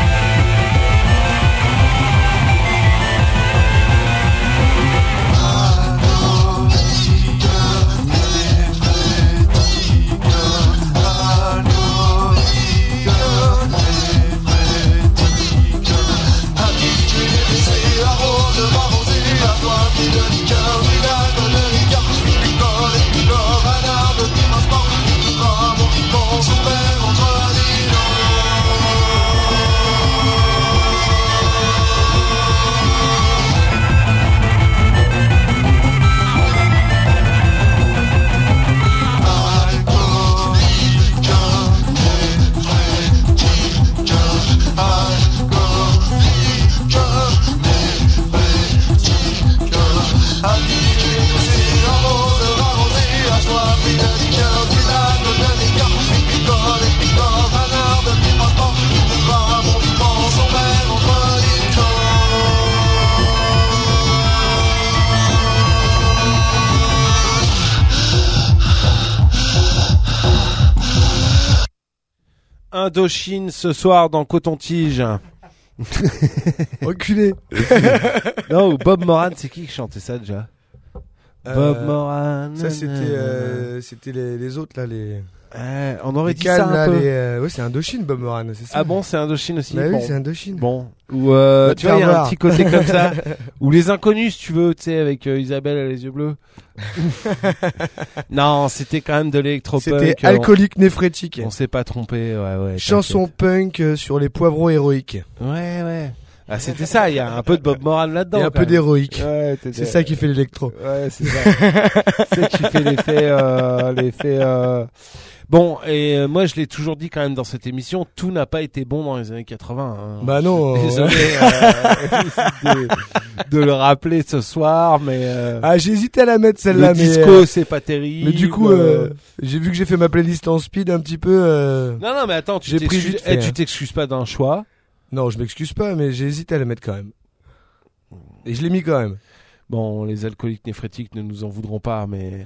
Indochine ce soir dans Coton-Tige. Reculé. Non, ou Bob Moran, c'est qui chantait ça déjà? Bob Moran. Ça c'était les autres là, les. On aurait dit calmes, ça un là, peu. Ouais, c'est Indochine Bob Moran, c'est ça. Ah bon, c'est Indochine aussi. Bah bon. oui, c'est Indochine. Bon, ou tu vois, il y a un petit côté comme ça. Ou les inconnus, si tu veux, tu sais, avec Isabelle à les yeux bleus. Non, c'était quand même de l'électropunk. C'était alcoolique néphrétique. On s'est pas trompé, ouais. Chanson punk sur les poivrons héroïques. Ouais. Ah, c'était ça, il y a un peu de Bob Moran là-dedans. Il y a un peu d'héroïque. Ouais, c'est ça qui fait l'électro. Ouais, c'est ça. C'est qui fait l'effet. Bon, et moi je l'ai toujours dit quand même dans cette émission, tout n'a pas été bon dans les années 80. Hein. Bah non. Désolé de le rappeler ce soir, mais. Ah, j'ai hésité à la mettre celle-là, mais. Le disco, c'est pas terrible. Mais du coup, j'ai vu que j'ai fait ma playlist en speed un petit peu. Non, mais attends, tu t'excuses pas d'un choix. Non, je m'excuse pas, mais j'ai hésité à la mettre quand même. Et je l'ai mis quand même. Bon, les alcooliques néphrétiques ne nous en voudront pas, mais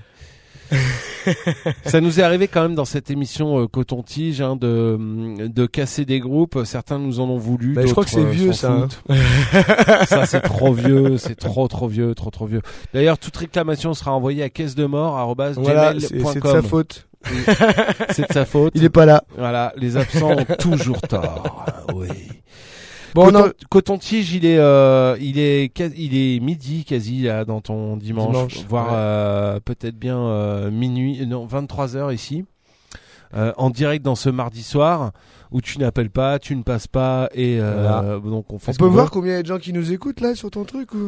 ça nous est arrivé quand même dans cette émission Coton-Tige de casser des groupes. Certains nous en ont voulu. Bah, je crois que c'est vieux ça. Hein. Ça c'est trop vieux, c'est trop vieux. D'ailleurs, toute réclamation sera envoyée à caisse-de-mort@gmail.com. Voilà, c'est de sa faute. C'est de sa faute. Il est pas là. Voilà, les absents ont toujours tort. Oui. Bon, Coton-Tige, il est midi quasi là dans ton dimanche voire peut-être bien minuit, non 23h ici, en direct dans ce mardi soir où tu n'appelles pas, tu ne passes pas et voilà. Donc on peut voir combien il y a de gens qui nous écoutent là sur ton truc ou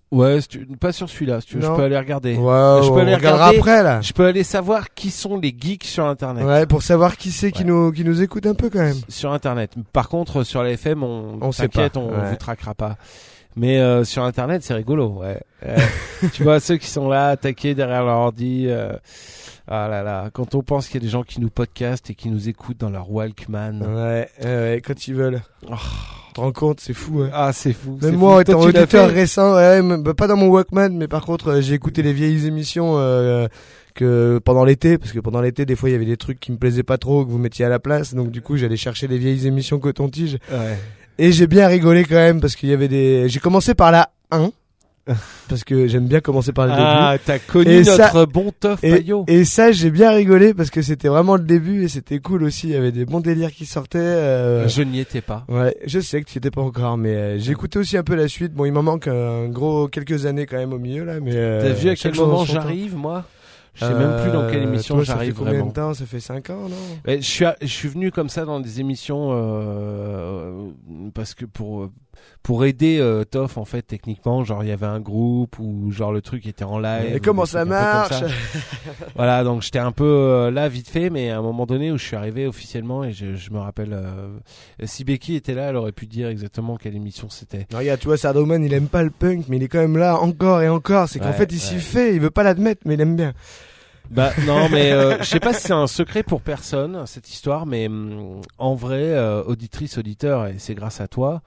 Ouais, pas sur celui-là. Si tu veux, je peux aller regarder. Ouais, je peux aller regarder après là. Je peux aller savoir qui sont les geeks sur Internet. Ouais, pour savoir qui c'est qui nous écoute un peu quand même. Sur Internet. Par contre, sur la FM, on s'inquiète, on vous traquera pas. Mais sur Internet, c'est rigolo. Ouais. Tu vois ceux qui sont là, attaqués derrière leur ordi. Ah là là, quand on pense qu'il y a des gens qui nous podcastent et qui nous écoutent dans leur Walkman. Ouais, quand ils veulent. Tu te rends compte, c'est fou. Hein. Ah, c'est fou. Même moi, étant auditeur récent, pas dans mon Walkman, mais par contre, j'ai écouté les vieilles émissions que pendant l'été, parce que pendant l'été, des fois, il y avait des trucs qui me plaisaient pas trop, que vous mettiez à la place. Donc du coup, j'allais chercher les vieilles émissions Coton-Tige. Ouais. Et j'ai bien rigolé quand même, parce qu'il y avait j'ai commencé par la 1. Parce que j'aime bien commencer par le début. Ah, t'as connu notre bon Toff Payot. Et ça, j'ai bien rigolé parce que c'était vraiment le début et c'était cool aussi. Il y avait des bons délires qui sortaient. Je n'y étais pas. Ouais, je sais que tu y étais pas encore, mais j'ai écouté aussi un peu la suite. Bon, il m'en manque quelques années quand même au miliu là, mais. T'as vu à quel moment j'arrive, moi? Je sais même plus dans quelle émission j'arrive vraiment. Ça fait combien de temps? Ça fait 5 ans, non? Je suis venu comme ça dans des émissions parce que pour aider Toff en fait techniquement, genre il y avait un groupe ou genre le truc était en live. Et comment ça marche? Voilà, donc j'étais un peu là vite fait, mais à un moment donné où je suis arrivé officiellement et je me rappelle si Becky était là, elle aurait pu dire exactement quelle émission c'était. Non, regarde, tu vois, Sardoman, il aime pas le punk, mais il est quand même là encore et encore. C'est qu'en fait il s'y fait, il veut pas l'admettre, mais il aime bien. Bah non, mais je sais pas si c'est un secret pour personne cette histoire, mais en vrai, auditrice, auditeur, et c'est grâce à toi,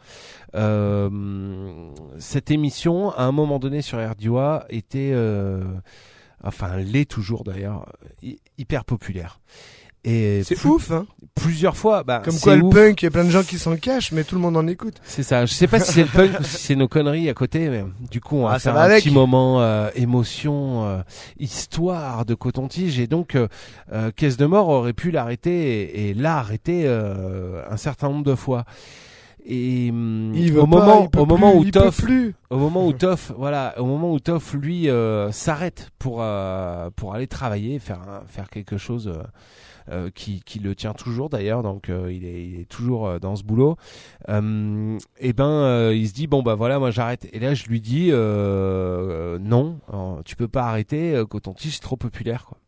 cette émission à un moment donné sur RDUA était, enfin l'est toujours d'ailleurs, hyper populaire. Et c'est ouf, hein. Plusieurs fois, comme quoi le punk, il y a plein de gens qui s'en cachent, mais tout le monde en écoute. C'est ça. Je sais pas si c'est le punk ou si c'est nos conneries à côté, mais du coup, on va faire un petit moment émotion, histoire de Coton-Tige, et donc Caisse de Mort aurait pu l'arrêter et l'a arrêté un certain nombre de fois. Et au moment où Toff lui s'arrête pour aller travailler, faire quelque chose qui le tient toujours d'ailleurs, donc il est toujours dans ce boulot. Il se dit bon bah voilà, moi j'arrête. Et là je lui dis non, tu peux pas arrêter, Coton-Tige c'est trop populaire quoi.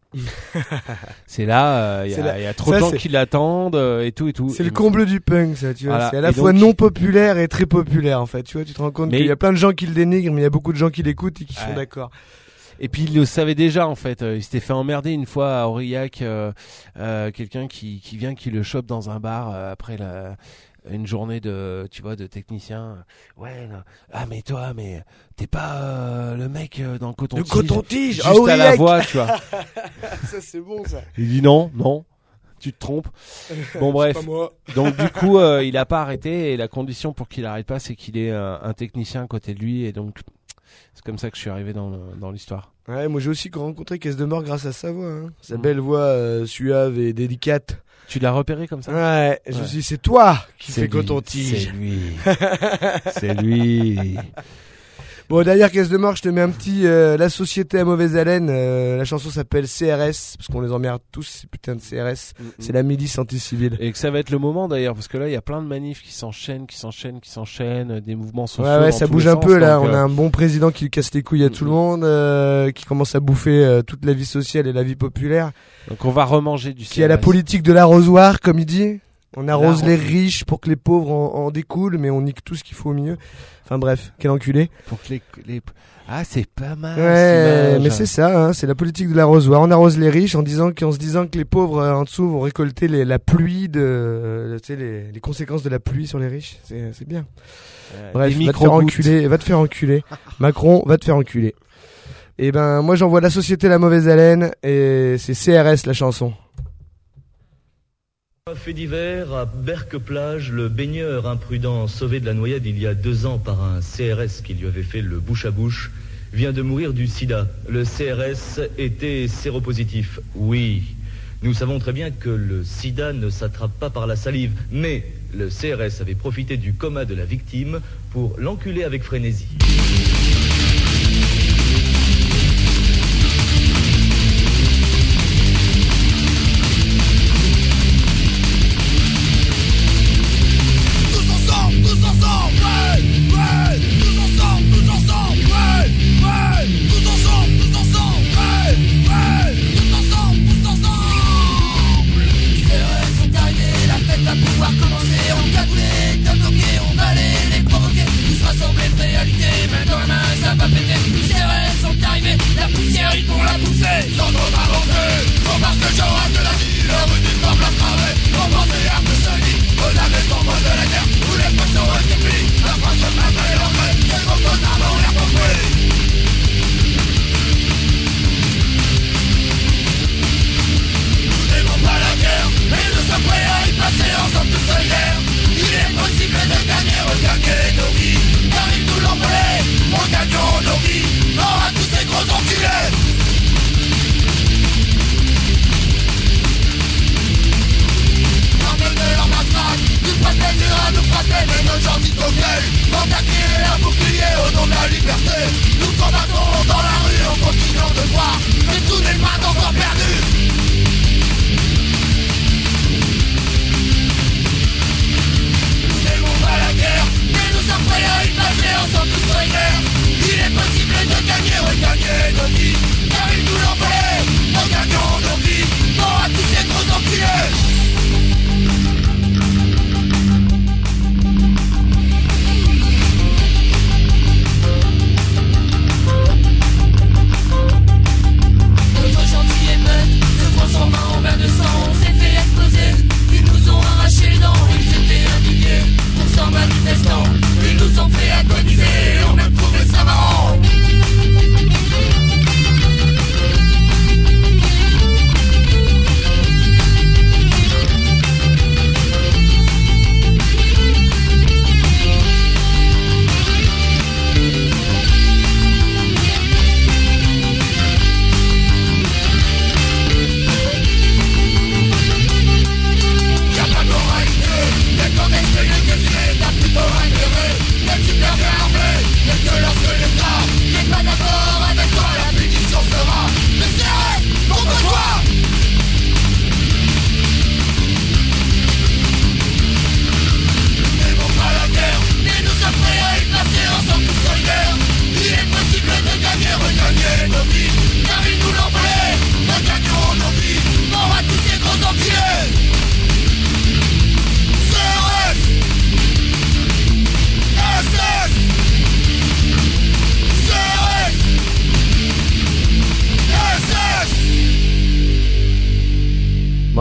C'est là, il y a trop de gens qui l'attendent et tout. C'est le comble du punk, ça, tu vois. Voilà. C'est à la fois non populaire et très populaire, en fait. Tu vois, tu te rends compte qu'il y a plein de gens qui le dénigrent, mais il y a beaucoup de gens qui l'écoutent et qui sont d'accord. Et puis il le savait déjà en fait. Il s'était fait emmerder une fois à Aurillac, quelqu'un qui vient, qui le chope dans un bar après une journée de technicien. Ouais, ah mais toi, mais t'es pas le mec dans le Coton-Tige. Le Coton-Tige, juste à la voix, tu vois. Ça c'est bon ça. Il dit non, tu te trompes. Bon bref. Pas moi. Donc du coup, il a pas arrêté et la condition pour qu'il arrête pas, c'est qu'il ait un technicien à côté de lui et donc c'est comme ça que je suis arrivé dans l'histoire. Ouais, moi j'ai aussi rencontré Caisse de Mort grâce à sa voix, hein. Sa belle voix suave et délicate. Tu l'as repéré comme ça? Ouais, je me suis dit, c'est toi qui fais Coton-Tige. C'est lui. Bon, d'ailleurs, Caisse de Mort, je te mets un petit La Société à mauvaise haleine. La chanson s'appelle CRS, parce qu'on les emmerde tous, ces putains de CRS. C'est la milice anti-civile. Et que ça va être le moment d'ailleurs, parce que là, il y a plein de manifs qui s'enchaînent, des mouvements sociaux. Ouais, ça bouge un peu là. On a un bon président qui casse les couilles à tout le monde, qui commence à bouffer toute la vie sociale et la vie populaire. Donc on va remanger du CRS. Qui a la politique de l'arrosoir, comme il dit. On arrose les riches pour que les pauvres en découlent, mais on nique tout ce qu'il faut au milieu. Enfin bref, quel enculé. Pour que Ah, c'est pas mal. Ouais, mais c'est ça, hein, c'est la politique de l'arrosoir. On arrose les riches en se disant que les pauvres en dessous vont récolter la pluie les conséquences de la pluie sur les riches. C'est bien. Bref, va te faire enculer. Macron, va te faire enculer. Et ben, moi j'envoie La Société la mauvaise haleine et c'est CRS la chanson. Fait divers à Berck-Plage, le baigneur imprudent sauvé de la noyade il y a 2 ans par un CRS qui lui avait fait le bouche à bouche vient de mourir du sida. Le CRS était séropositif. Oui, nous savons très bien que le sida ne s'attrape pas par la salive, mais le CRS avait profité du coma de la victime pour l'enculer avec frénésie. Tous ensemble, tous ensemble, ouais, tous ensemble,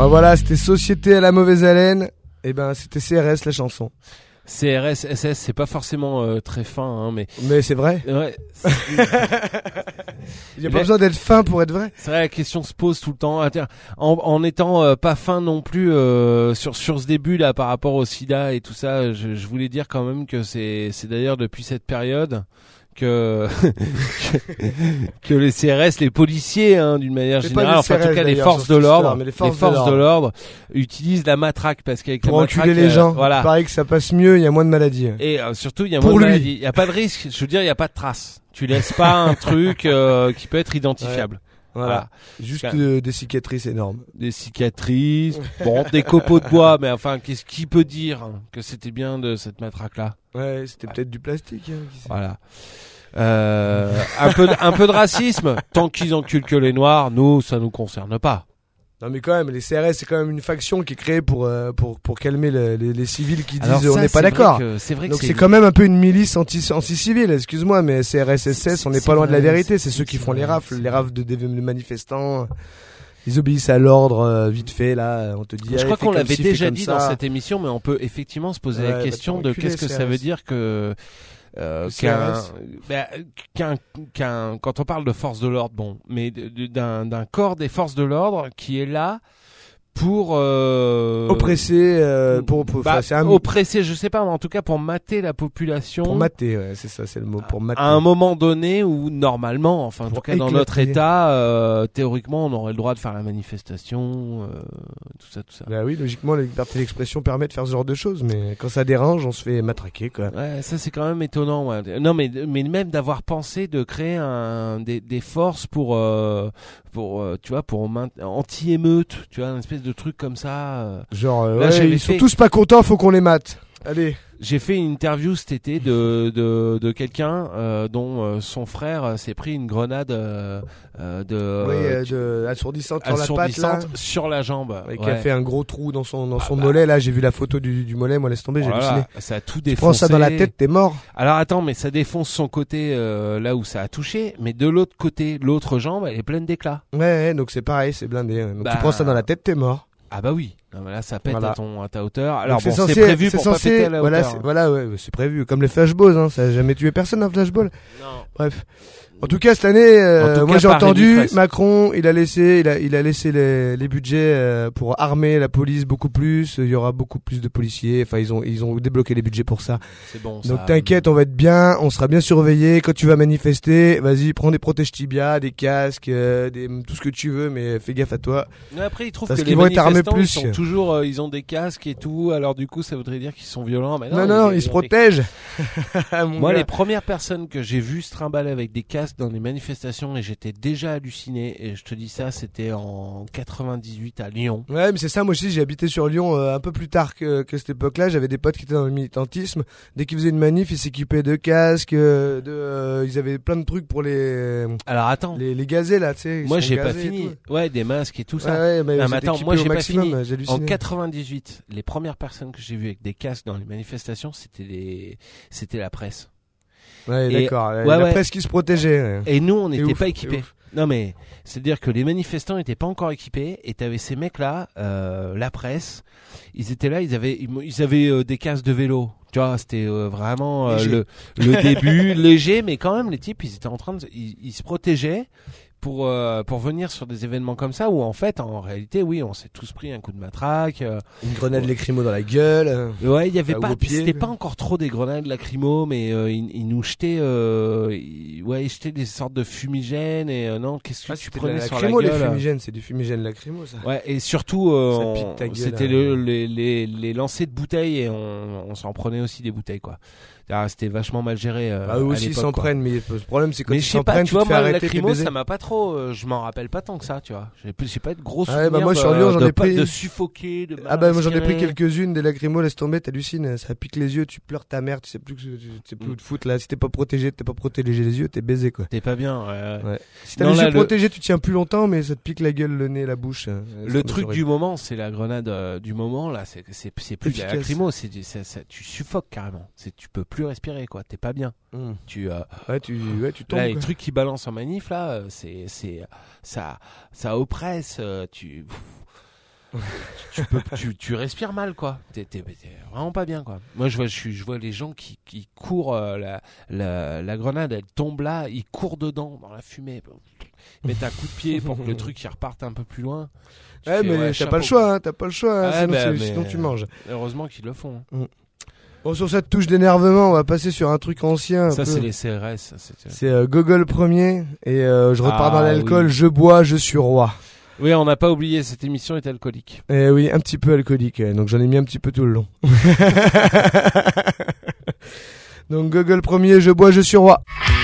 Alors voilà, c'était Société à la mauvaise haleine. Et ben c'était CRS la chanson. CRS, SS, c'est pas forcément très fin, hein, mais c'est vrai. Ouais. Il y a pas besoin d'être fin pour être vrai. C'est vrai, la question se pose tout le temps. En étant pas fin non plus sur ce début là par rapport au SIDA et tout ça, je voulais dire quand même que c'est d'ailleurs depuis cette période que les CRS, les policiers, hein, d'une manière générale, enfin en tout cas les forces de l'ordre, utilisent la matraque parce qu'avec pour la matraque, enculer les gens. Voilà. Pareil que ça passe mieux, il y a moins de maladies. Et surtout, il y a moins de maladies. Il y a pas de risque. Je veux dire, il y a pas de traces. Tu laisses pas un truc qui peut être identifiable. Ouais. Voilà. Juste des cicatrices énormes. Des cicatrices, bon, des copeaux de bois, mais enfin, qu'est-ce qui peut dire que c'était bien de cette matraque-là? Ouais, c'était peut-être du plastique. Hein, voilà. Un peu de racisme. Tant qu'ils enculent que les noirs, nous, ça nous concerne pas. Non mais quand même, les CRS c'est quand même une faction qui est créée pour calmer les civils qui disent on n'est pas d'accord. Donc c'est quand même un peu une milice anti-civile, excuse-moi, mais CRS SS, on n'est pas loin de la vérité. C'est ceux qui font les rafles des manifestants. Ils obéissent à l'ordre vite fait là. On te dit. Je crois qu'on l'avait déjà dit dans cette émission, mais on peut effectivement se poser la question de qu'est-ce que ça veut dire que. Quand on parle de force de l'ordre, bon, mais d'un corps des forces de l'ordre qui est là pour oppresser, oppresser, je sais pas, mais en tout cas pour mater la population. Pour mater, ouais, c'est ça, c'est le mot, pour mater. À un moment donné où normalement, enfin en tout cas dans notre état, théoriquement, on aurait le droit de faire la manifestation, tout ça. Bah oui, logiquement, la liberté d'expression permet de faire ce genre de choses, mais quand ça dérange, on se fait matraquer, quoi. Ouais, ça c'est quand même étonnant. Ouais. Non, mais même d'avoir pensé de créer des forces pour tu vois, pour anti-émeute, tu vois, une espèce de truc comme ça. Genre, là, ils sont tous pas contents, faut qu'on les mate. Allez. J'ai fait une interview cet été de quelqu'un dont son frère s'est pris une grenade assourdissante sur la patte là, sur la jambe, et qui a fait un gros trou dans son mollet là. J'ai vu la photo du mollet, moi laisse tomber, j'ai halluciné. Ça a tout défoncé. Tu prends ça dans la tête, t'es mort. Alors attends, mais ça défonce son côté là où ça a touché, mais de l'autre côté, l'autre jambe, elle est pleine d'éclats. Ouais, donc c'est pareil, c'est blindé. Donc tu prends ça dans la tête, t'es mort. Ah bah oui. Non, mais là ça pète à ta hauteur. Alors bon, c'est prévu pour pas péter à la hauteur. Voilà, ouais, c'est prévu. Comme les flashballs, hein, ça a jamais tué personne un flashball. Non. Bref. En tout cas, cette année, moi j'ai entendu Macron, il a laissé les budgets pour armer la police beaucoup plus. Il y aura beaucoup plus de policiers. Enfin, ils ont débloqué les budgets pour ça. C'est bon. Donc t'inquiète, on va être bien, on sera bien surveillé. Quand tu vas manifester, vas-y, prends des protège-tibias, des casques, tout ce que tu veux, mais fais gaffe à toi. Mais après, ils trouvent parce que qu'ils les vont être armés plus. Ils sont toujours, ils ont des casques et tout. Alors du coup, ça voudrait dire qu'ils sont violents. Mais non, ils se protègent. Moi, les premières personnes que j'ai vues se trimballer avec des casques dans les manifestations, et j'étais déjà halluciné, et je te dis ça, c'était en 98 à Lyon. Ouais, mais c'est ça, moi aussi j'ai habité sur Lyon un peu plus tard que cette époque-là. J'avais des potes qui étaient dans le militantisme. Dès qu'ils faisaient une manif, ils s'équipaient de casques, ils avaient plein de trucs pour les. Alors attends, les gazer là, tu sais. Moi j'ai pas fini. Ouais, des masques et tout ça. Ouais, mais attends, moi j'ai pas fini. En 98, les premières personnes que j'ai vues avec des casques dans les manifestations, c'était la presse. Ouais, d'accord. La presse qui se protégeait. Ouais. Et nous, on n'était pas équipés. Non, mais c'est-à-dire que les manifestants n'étaient pas encore équipés, et t'avais ces mecs-là, la presse, ils étaient là, ils avaient des casques de vélo. Tu vois, c'était vraiment le début léger, mais quand même les types, ils étaient en train ils se protégeaient pour venir sur des événements comme ça, où en fait, en réalité, oui, on s'est tous pris un coup de matraque, une grenade lacrymo dans la gueule. Ouais, il y avait pas, c'était pas encore trop des grenades lacrymo, mais ils nous jetaient, ils jetaient des sortes de fumigènes, et non, qu'est-ce que tu prenais sur la gueule? Les fumigènes, c'est du fumigène lacrymo, ça. Ouais, et surtout, c'était les lancers de bouteilles, et on s'en prenait aussi des bouteilles, quoi. C'était vachement mal géré. Eux aussi ils s'en prennent, mais le problème c'est quand ils s'en prennent, tu te fais arrêter. Lacrymo, ça m'a pas trop. Je m'en rappelle pas tant que ça, tu vois. J'ai pas de gros souvenirs. Moi sur Lyon, j'en ai pris de suffoquer, de. Moi j'en ai pris quelques-unes des lacrymos, laisse tomber, t'hallucines, ça pique les yeux, tu pleures ta mère, tu sais plus où te foutre là. Si t'es pas protégé les yeux, t'es baisé quoi. T'es pas bien. Ouais. Si t'as les yeux protégés, tu tiens plus longtemps, mais ça te pique la gueule, le nez, la bouche. Le truc du moment, c'est la grenade du moment là. C'est plus de la lacrymo, tu suffoques carrément. Tu peux plus respirer quoi. T'es pas bien. Tu tombes. Là, les trucs qui balancent en manif là, ça oppresse. tu respires mal, quoi. T'es vraiment pas bien, quoi. Moi, je vois les gens qui courent, la grenade, elle tombe là, ils courent dedans, dans la fumée. Ils mettent un coup de pied pour que le truc il reparte un peu plus loin. Mais t'as pas le choix, sinon tu manges. Heureusement qu'ils le font. Bon, sur cette touche d'énervement, on va passer sur un truc ancien. Ça, c'est les CRS. C'est Gogol premier, et je repars dans l'alcool, je bois, je suis roi. Oui, on n'a pas oublié, cette émission est alcoolique. Et oui, un petit peu alcoolique, donc j'en ai mis un petit peu tout le long. Donc Gogol premier, je bois, je suis roi.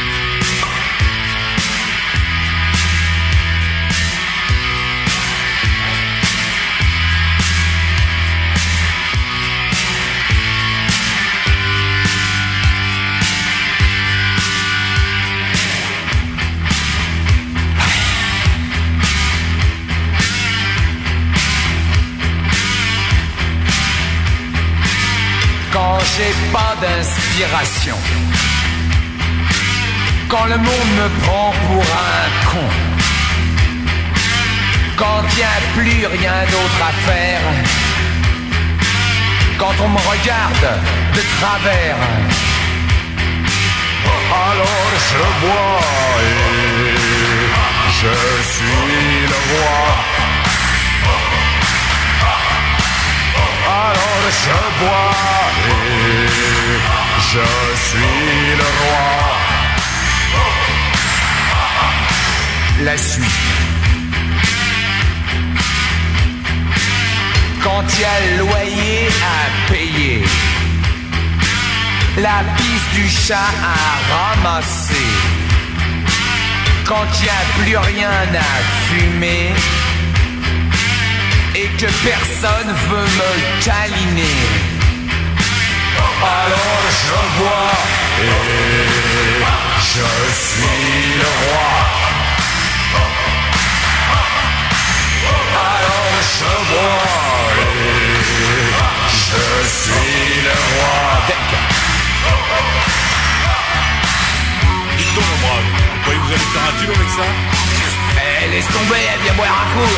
Quand j'ai pas d'inspiration, quand le monde me prend pour un con, quand y a plus rien d'autre à faire, quand on me regarde de travers, alors je bois et je suis le roi. Alors je bois et je suis le roi. La suite. Quand il y a le loyer à payer, la pisse du chat à ramasser, quand il n'y a plus rien à fumer et que personne veut me câliner, alors je bois et je suis le roi. Alors je bois et je suis le roi. Dites donc, mon brave, vous croyez que vous allez faire un tube avec ça? Laisse tomber, elle vient boire un coup.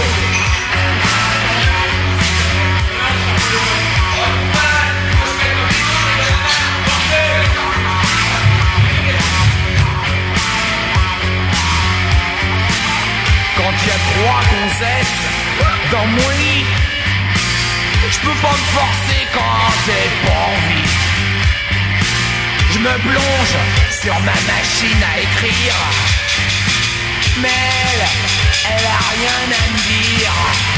Quand il y a 3 gonzesses dans mon lit, je peux pas me forcer quand j'ai pas envie. Je me plonge sur ma machine à écrire, mais elle a rien à me dire.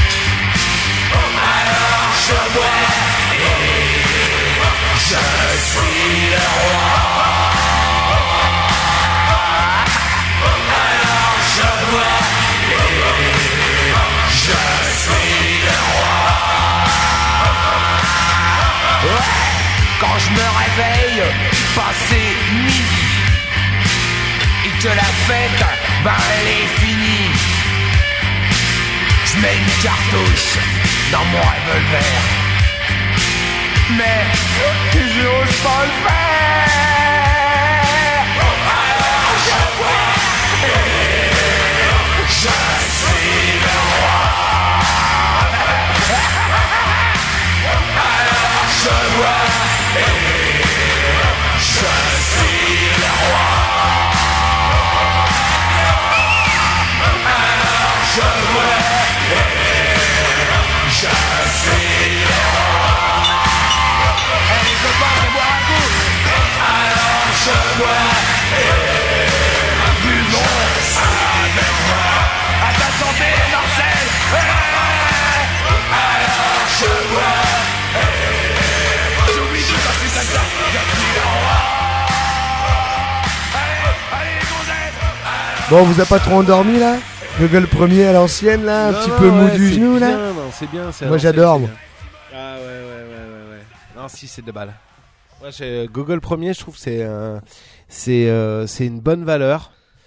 Alors je bois et je suis le roi. Alors je bois et je suis le roi. Ouais. Quand je me réveille, passé midi, et que la fête, elle est finie, je mets une cartouche dans mon revolver, mais j'ose pas le faire. Alors je bois et je suis le roi. Alors je bois et je suis le roi. Alors je bois et je suis le roi. Et les copains, viens boire un coup. Alors je bois et buvons avec moi. À ta santé, Marcel. Alors je bois et j'oublie tout quand c'est comme ça. Je suis le roi. Allez les gonzesses. Bon, on vous a pas trop endormi là? Gogol premier à l'ancienne là, un petit peu mou du genou là. C'est bien, c'est moi j'adore moi. Ah ouais. Non si, c'est de balle. Moi Gogol premier, je trouve que c'est une bonne valeur.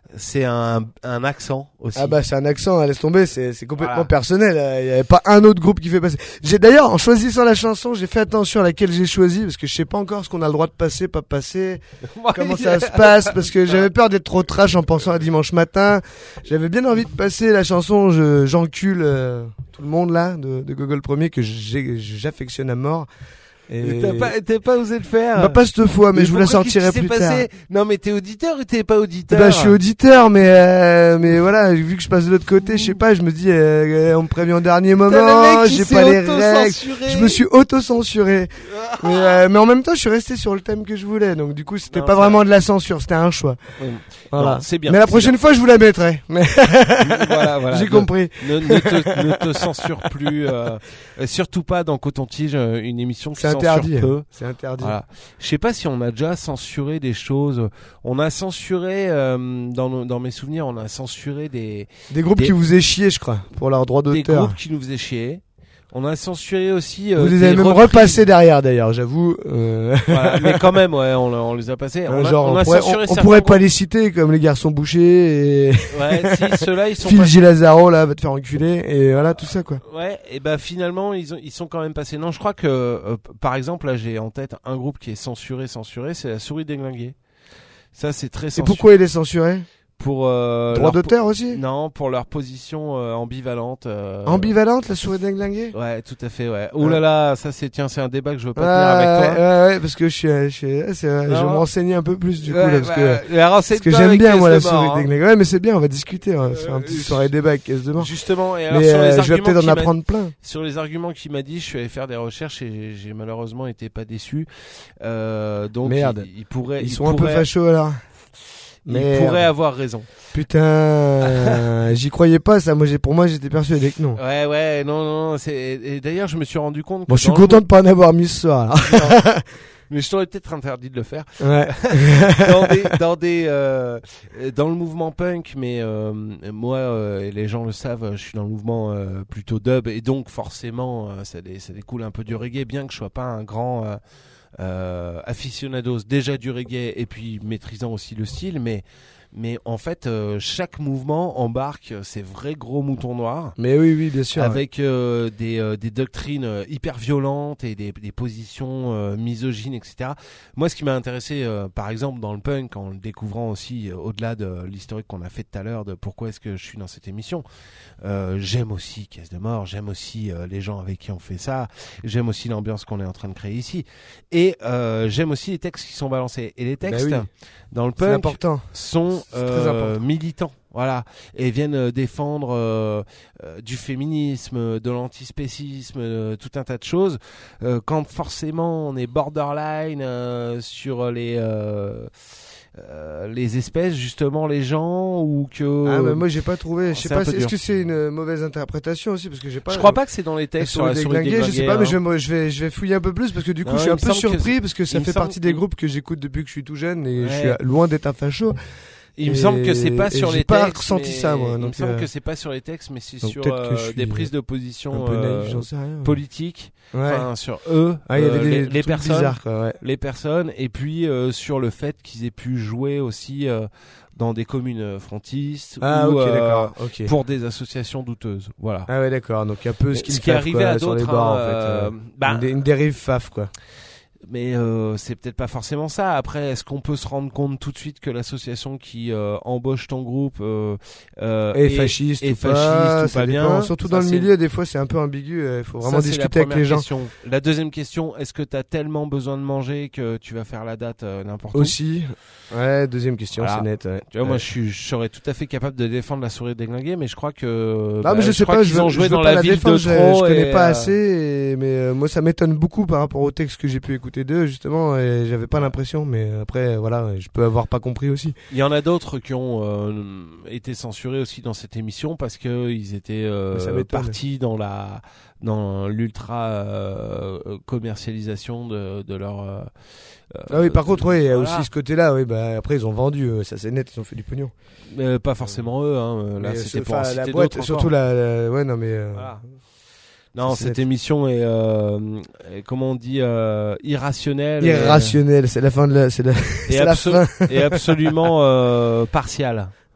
c'est un accent aussi. Ah bah c'est un accent, laisse tomber, c'est complètement personnel. Il y avait pas un autre groupe qui fait passer. J'ai d'ailleurs en choisissant la chanson, j'ai fait attention à laquelle j'ai choisi parce que je sais pas encore ce qu'on a le droit de passer, pas passer, comment ça se passe, parce que j'avais peur d'être trop trash en pensant à dimanche matin. J'avais bien envie de passer la chanson j'encule tout le monde là de Gogol Premier que j'affectionne à mort. Et t'as pas osé le faire. Bah pas cette fois, mais je vous la sortirai plus tard. Non mais t'es auditeur ou t'es pas auditeur? Bah je suis auditeur, mais voilà, vu que je passe de l'autre côté, je sais pas, je me dis on me prévient au dernier moment, j'ai pas les règles, je me suis auto-censuré. Mais en même temps, je suis resté sur le thème que je voulais, donc du coup c'était pas vraiment de la censure, c'était un choix. Voilà, c'est bien. Mais la prochaine fois, je vous la mettrai. Mais voilà. J'ai compris. Ne te censure plus, surtout pas dans Coton-Tige, une émission qui interdit. Peu. C'est interdit. Voilà. Je sais pas si on a déjà censuré des choses. On a censuré dans mes souvenirs, on a censuré des groupes qui vous faisaient chier, je crois, pour leur droit d'auteur. Des groupes qui nous faisaient chier. On a censuré aussi. Vous les avez même repassés derrière, d'ailleurs, j'avoue. Voilà, mais quand même, ouais, on les a passés. On pourrait pas les citer comme les garçons bouchés et. Ouais, si ceux-là ils sont. Phil Gilazaro là va te faire enculer et voilà tout ça quoi. Ouais, et bah finalement ils sont quand même passés. Non, je crois que par exemple là j'ai en tête un groupe qui est censuré, c'est la Souris Déglinguée. Ça c'est très censuré. Et pourquoi il est censuré? Pour droit d'auteur aussi? Non, pour leur position ambivalente. Ambivalente, la Souris Déglinguée? Ouais, tout à fait, ouais. Ouh là là, ça c'est un débat que je veux pas tenir avec toi. Ouais, parce que je vais me renseigner un peu plus du coup là, parce que j'aime bien moi la Souris Déglinguée. Ouais, mais c'est bien, on va discuter, on va faire un petit soirée débat avec Caisse de Mort. Justement, et alors sur les arguments je vais peut-être en apprendre plein. Sur les arguments qu'il m'a dit, je suis allé faire des recherches et j'ai malheureusement été pas déçu. Donc merde. Ils sont un peu fachos alors. Mais il pourrait avoir raison. Putain, j'y croyais pas ça. Pour moi, j'étais persuadé que non. Ouais, non. Et d'ailleurs, je me suis rendu compte. Bon, je suis content de pas en avoir mis ce soir. Là. Mais je t'aurais peut-être interdit de le faire. Ouais. Dans le mouvement punk, mais moi, et les gens le savent, je suis dans le mouvement plutôt dub, et donc forcément, ça découle un peu du reggae, bien que je sois pas un grand aficionados déjà du reggae et puis maîtrisant aussi le style, mais en fait chaque mouvement embarque ces vrais gros moutons noirs. Mais oui bien sûr. Avec des doctrines hyper violentes et des positions misogynes, etc. Moi ce qui m'a intéressé par exemple dans le punk, en le découvrant aussi au-delà de l'historique qu'on a fait tout à l'heure de pourquoi est-ce que je suis dans cette émission, j'aime aussi Caisse de Mort, j'aime aussi les gens avec qui on fait ça, j'aime aussi l'ambiance qu'on est en train de créer ici, et j'aime aussi les textes qui sont balancés, et les textes dans le punk sont militants, voilà, et viennent défendre du féminisme, de l'antispécisme, tout un tas de choses. Quand forcément on est borderline sur les espèces, justement, les gens, ou que. Ah mais moi j'ai pas trouvé. Je sais pas. Est-ce que c'est une mauvaise interprétation aussi, parce que j'ai pas. Je crois pas que c'est dans les textes sur la Souris Déglinguée. Je sais pas, mais je vais fouiller un peu plus, parce que du coup je suis un peu surpris, parce que ça fait partie des groupes que j'écoute depuis que je suis tout jeune, et je suis loin d'être un facho. Il me semble que c'est pas sur les textes. J'ai pas ressenti ça, moi. Il me semble que c'est pas sur les textes, mais c'est sur des prises de position politiques. Ouais. Enfin, sur eux, il y avait les personnes, bizarres, quoi, ouais. Les personnes, et puis sur le fait qu'ils aient pu jouer aussi dans des communes frontistes ou pour des associations douteuses. Voilà. Ah ouais, d'accord. Donc un peu ce qui est arrivé à d'autres sur les bars, en fait. Une dérive faf, quoi. Mais c'est peut-être pas forcément ça. Après, est-ce qu'on peut se rendre compte tout de suite que l'association qui embauche ton groupe est fasciste ou pas bien? Surtout dans le milieu, des fois c'est un peu ambigu. Il faut vraiment discuter avec les gens. La deuxième question, est-ce que t'as tellement besoin de manger que tu vas faire la date n'importe où? Aussi. Ouais, deuxième question, c'est net. Ouais. Tu vois, moi je serais tout à fait capable de défendre la Souris Déglinguée, mais je crois que mais je sais pas, qu'ils ont joué dans la ville de trop. Je connais pas assez, mais moi ça m'étonne beaucoup par rapport au texte que j'ai pu écouter d'eux, justement, et j'avais pas l'impression, mais après voilà, je peux avoir pas compris aussi. Il y en a d'autres qui ont été censurés aussi dans cette émission parce que ils étaient partis dans l'ultra commercialisation de leur ah oui, par contre, il y a aussi ce côté-là. Oui, après ils ont vendu, ça c'est net, ils ont fait du pognon. Pas forcément eux, hein. Là, c'était pour en citer la boîte, d'autres. Surtout ouais, non mais. Voilà. Non, cette émission est, comment on dit, irrationnelle. Irrationnelle, c'est la fin de la. C'est la fin. Et absolument partiale.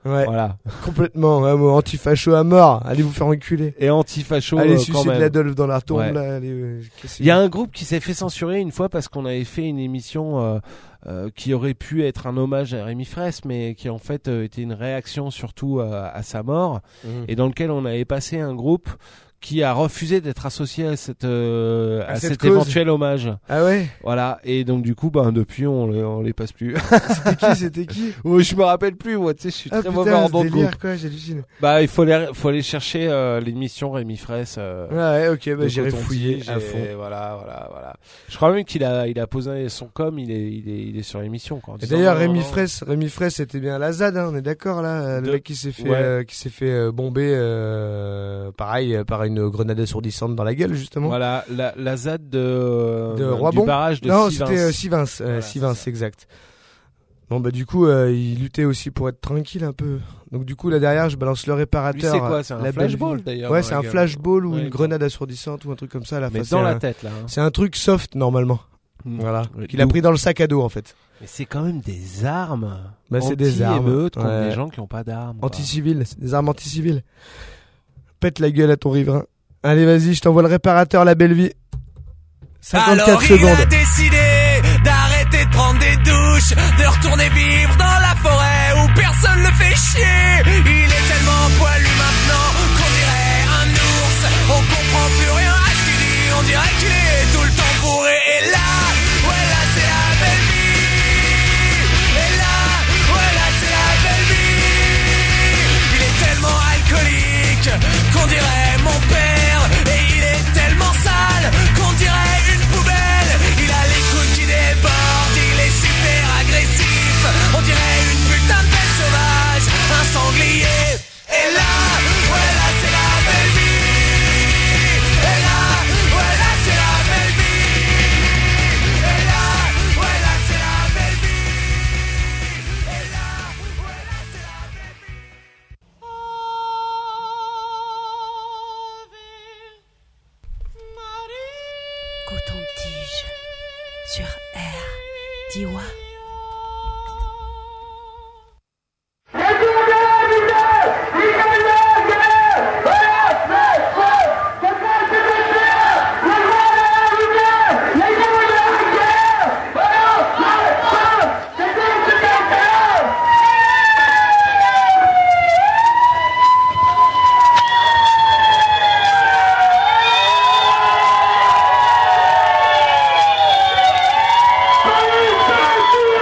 Ouais. Voilà. Complètement. Ouais, moi, anti-facho à mort. Allez vous faire enculer. Et anti-facho. Allez quand sucer même. de l'Adolphe dans la tombe. Ouais. Là. Il y a un groupe qui s'est fait censurer une fois parce qu'on avait fait une émission qui aurait pu être un hommage à Rémi Fraisse, mais qui en fait était une réaction surtout à sa mort, et dans lequel on avait passé un groupe qui a refusé d'être associé à cet éventuel hommage. Ah ouais. Voilà. Et donc du coup, depuis on les passe plus. C'était qui Oui, je me rappelle plus. Moi, tu sais, je suis très mauvais en nom de groupe. Quoi, j'hallucine. Il faut aller chercher l'émission Rémi Fraisse. Ouais, ok, j'irai fouiller à fond. Voilà. Je crois même qu'il a posé son com. Il est sur l'émission. Et d'ailleurs, Rémi Fraisse, c'était bien la ZAD. Hein, on est d'accord là. Le mec qui s'est fait bomber. Pareil, par une grenade assourdissante dans la gueule, justement. Voilà, la ZAD de Roibon. Du barrage de non, Sivins. C'était Sivins, voilà, Sivins, exact. Bon, du coup, il luttait aussi pour être tranquille un peu. Donc du coup, là derrière, je balance le réparateur. Lui, c'est quoi? C'est un flashball d'ailleurs. Ouais, c'est un flashball ou une grenade assourdissante ou un truc comme ça. Mais dans la tête, là. Hein. C'est un truc soft, normalement. Voilà. Qu'il a pris dans le sac à dos, en fait. Mais c'est quand même des armes. C'est des armes. Anti-émeutes contre des gens qui n'ont pas d'armes. Anti-civils, c'est des armes anti-civiles. Pète la gueule à ton riverain. Allez, vas-y, je t'envoie le réparateur, la belle vie. 54 Alors secondes. Il a décidé d'arrêter de prendre des douches, de retourner vivre dans la forêt où personne le fait chier. Il est tellement poilu maintenant qu'on dirait un ours. On comprend plus rien à ce qu'il dit, on dirait qu'il est tout le temps bourré. Et là, ouais là c'est la belle vie. Et là, ouais là c'est la belle vie. Il est tellement alcoolique qu'on dirait mon père. Et il est tellement sale qu'on dirait une poubelle. Il a les coudes qui débordent, il est super agressif. On dirait une putain de bête sauvage, un sanglier. Et là, ouais là c'est la belle vie. Et là, ouais là c'est la belle vie. Et là, ouais là c'est la belle vie. Et là, ouais là c'est la belle vie. Coton-tige sur R. Diwa. Police!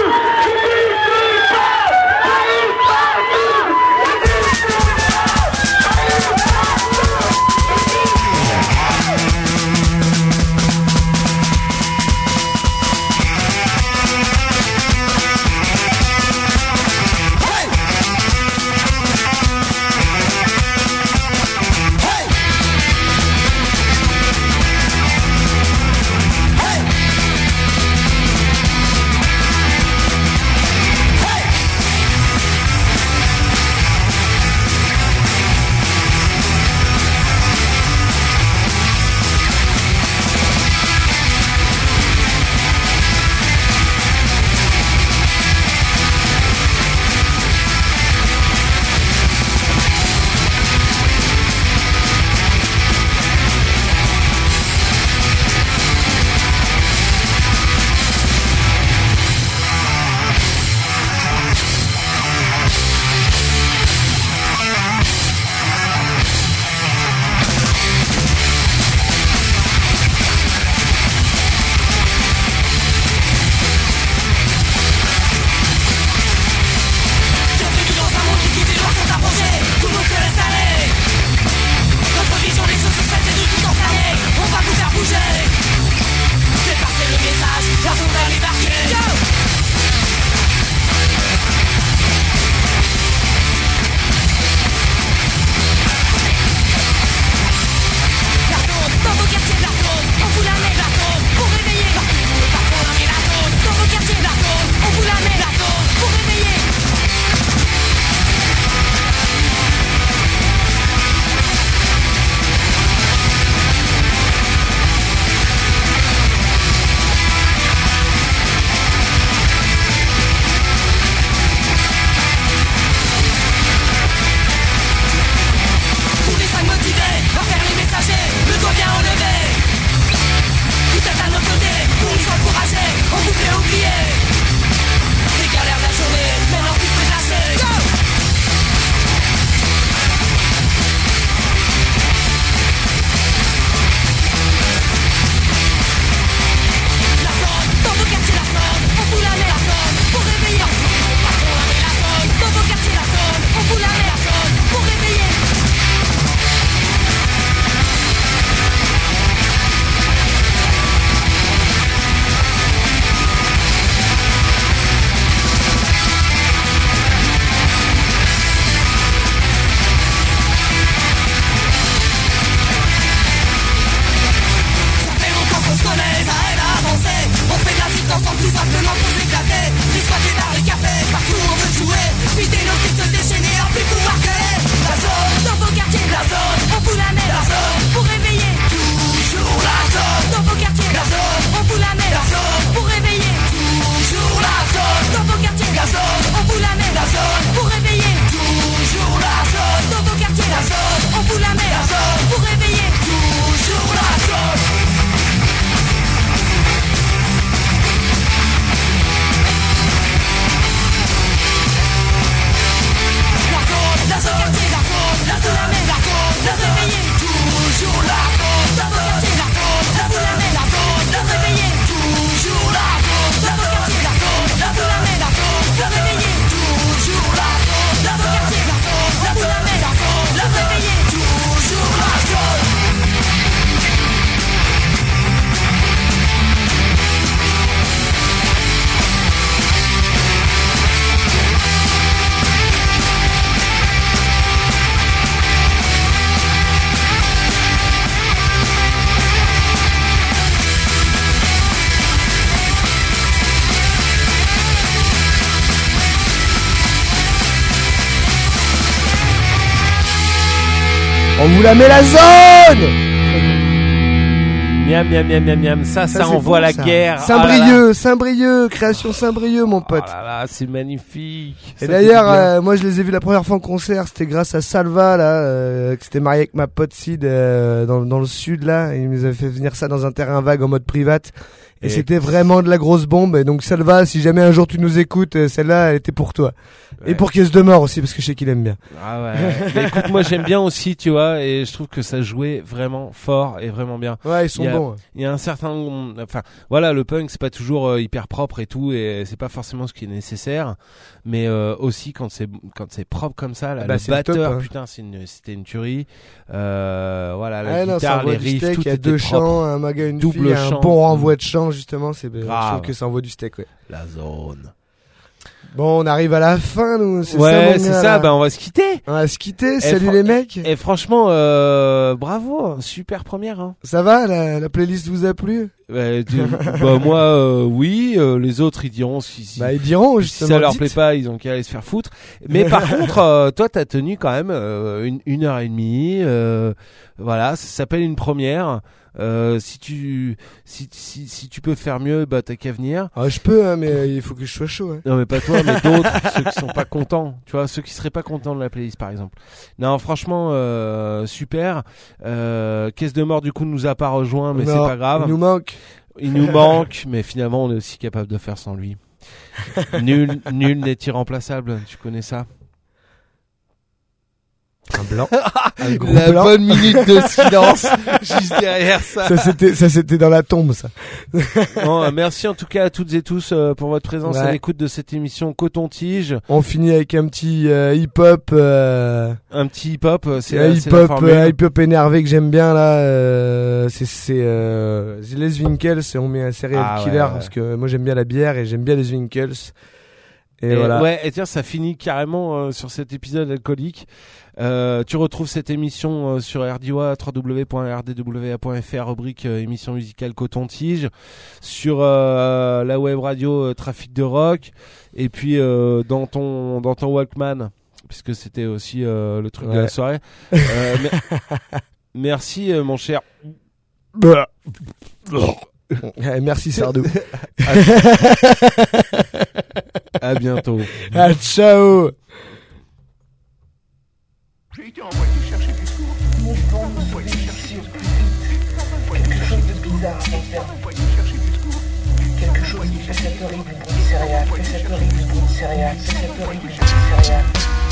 On vous la met la zone. Miam, miam, miam, miam, miam. Ça envoie bon, la ça. guerre. Saint-Brieuc, création Saint-Brieuc, mon pote. Oh là là, c'est magnifique. Et d'ailleurs, moi je les ai vus la première fois en concert, c'était grâce à Salva, là, qui s'était marié avec ma pote Sid, dans le sud, là. Il nous avait fait venir ça dans un terrain vague en mode private. Et c'était vraiment de la grosse bombe. Et donc Salva, si jamais un jour tu nous écoutes, celle-là, elle était pour toi. Ouais. Et pour Caisse de Mort aussi, parce que je sais qu'il aime bien. Ah ouais. Mais écoute, moi j'aime bien aussi, tu vois, et je trouve que ça jouait vraiment fort et vraiment bien. Ouais, ils sont bons. Il y a un certain, enfin, voilà, le punk c'est pas toujours hyper propre et tout, et c'est pas forcément ce qui est nécessaire, mais aussi quand c'est propre comme ça, là, le batteur, top, hein. Putain, c'était une tuerie. Voilà, la guitare, les riffs, tout il y a était deux propre. Chants, un maga, une double fille, chant, un bon renvoi de chant justement, je trouve que ça envoie du steak, ouais. La zone. Bon, on arrive à la fin, nous. C'est ouais, ça, c'est ça. Ben, on va se quitter. Salut les mecs. Et franchement, bravo. Super première, hein. Ça va, la playlist vous a plu? Moi, oui. Les autres, ils diront si ils diront, justement. Si ça leur plaît pas, ils ont qu'à aller se faire foutre. Mais par contre, toi, t'as tenu quand même, une heure et demie, voilà. Ça s'appelle une première. Si tu peux faire mieux, bah t'as qu'à venir. Ah, je peux, hein, mais il faut que je sois chaud. Hein. Non, mais pas toi, mais d'autres, ceux qui sont pas contents. Tu vois, ceux qui seraient pas contents de la playlist, par exemple. Non, franchement, super. Caisse de Mort, du coup, nous a pas rejoint, mais c'est pas grave. Il nous manque, mais finalement, on est aussi capable de faire sans lui. Nul n'est irremplaçable. Tu connais ça? Un blanc. La bonne minute de silence juste derrière ça. Ça c'était dans la tombe, ça. Bon, merci en tout cas à toutes et tous pour votre présence à l'écoute de cette émission Coton-Tige. On finit avec un petit hip-hop. Un petit hip-hop, c'est hip-hop énervé que j'aime bien là. C'est les Winkles et on met un serial killer parce que moi j'aime bien la bière et j'aime bien les Winkles. Et voilà. Ouais, et tiens, ça finit carrément sur cet épisode alcoolique. Tu retrouves cette émission sur RDWA, www.rdwa.fr, rubrique émission musicale Coton-Tige, sur la web radio Trafic de Rock, et puis dans ton Walkman, puisque c'était aussi le truc de la soirée. Merci mon cher. Merci Sardou. À bientôt. Ah, ciao. J'ai été envoyé chercher du sourd. Mon vent envoyé chercher quelque chose de bizarre à mon père. Quelque chose qui fait cette horrible bruit de céréales. Fait cette horrible bruit de céréales. Fait cette horrible bruit de céréales.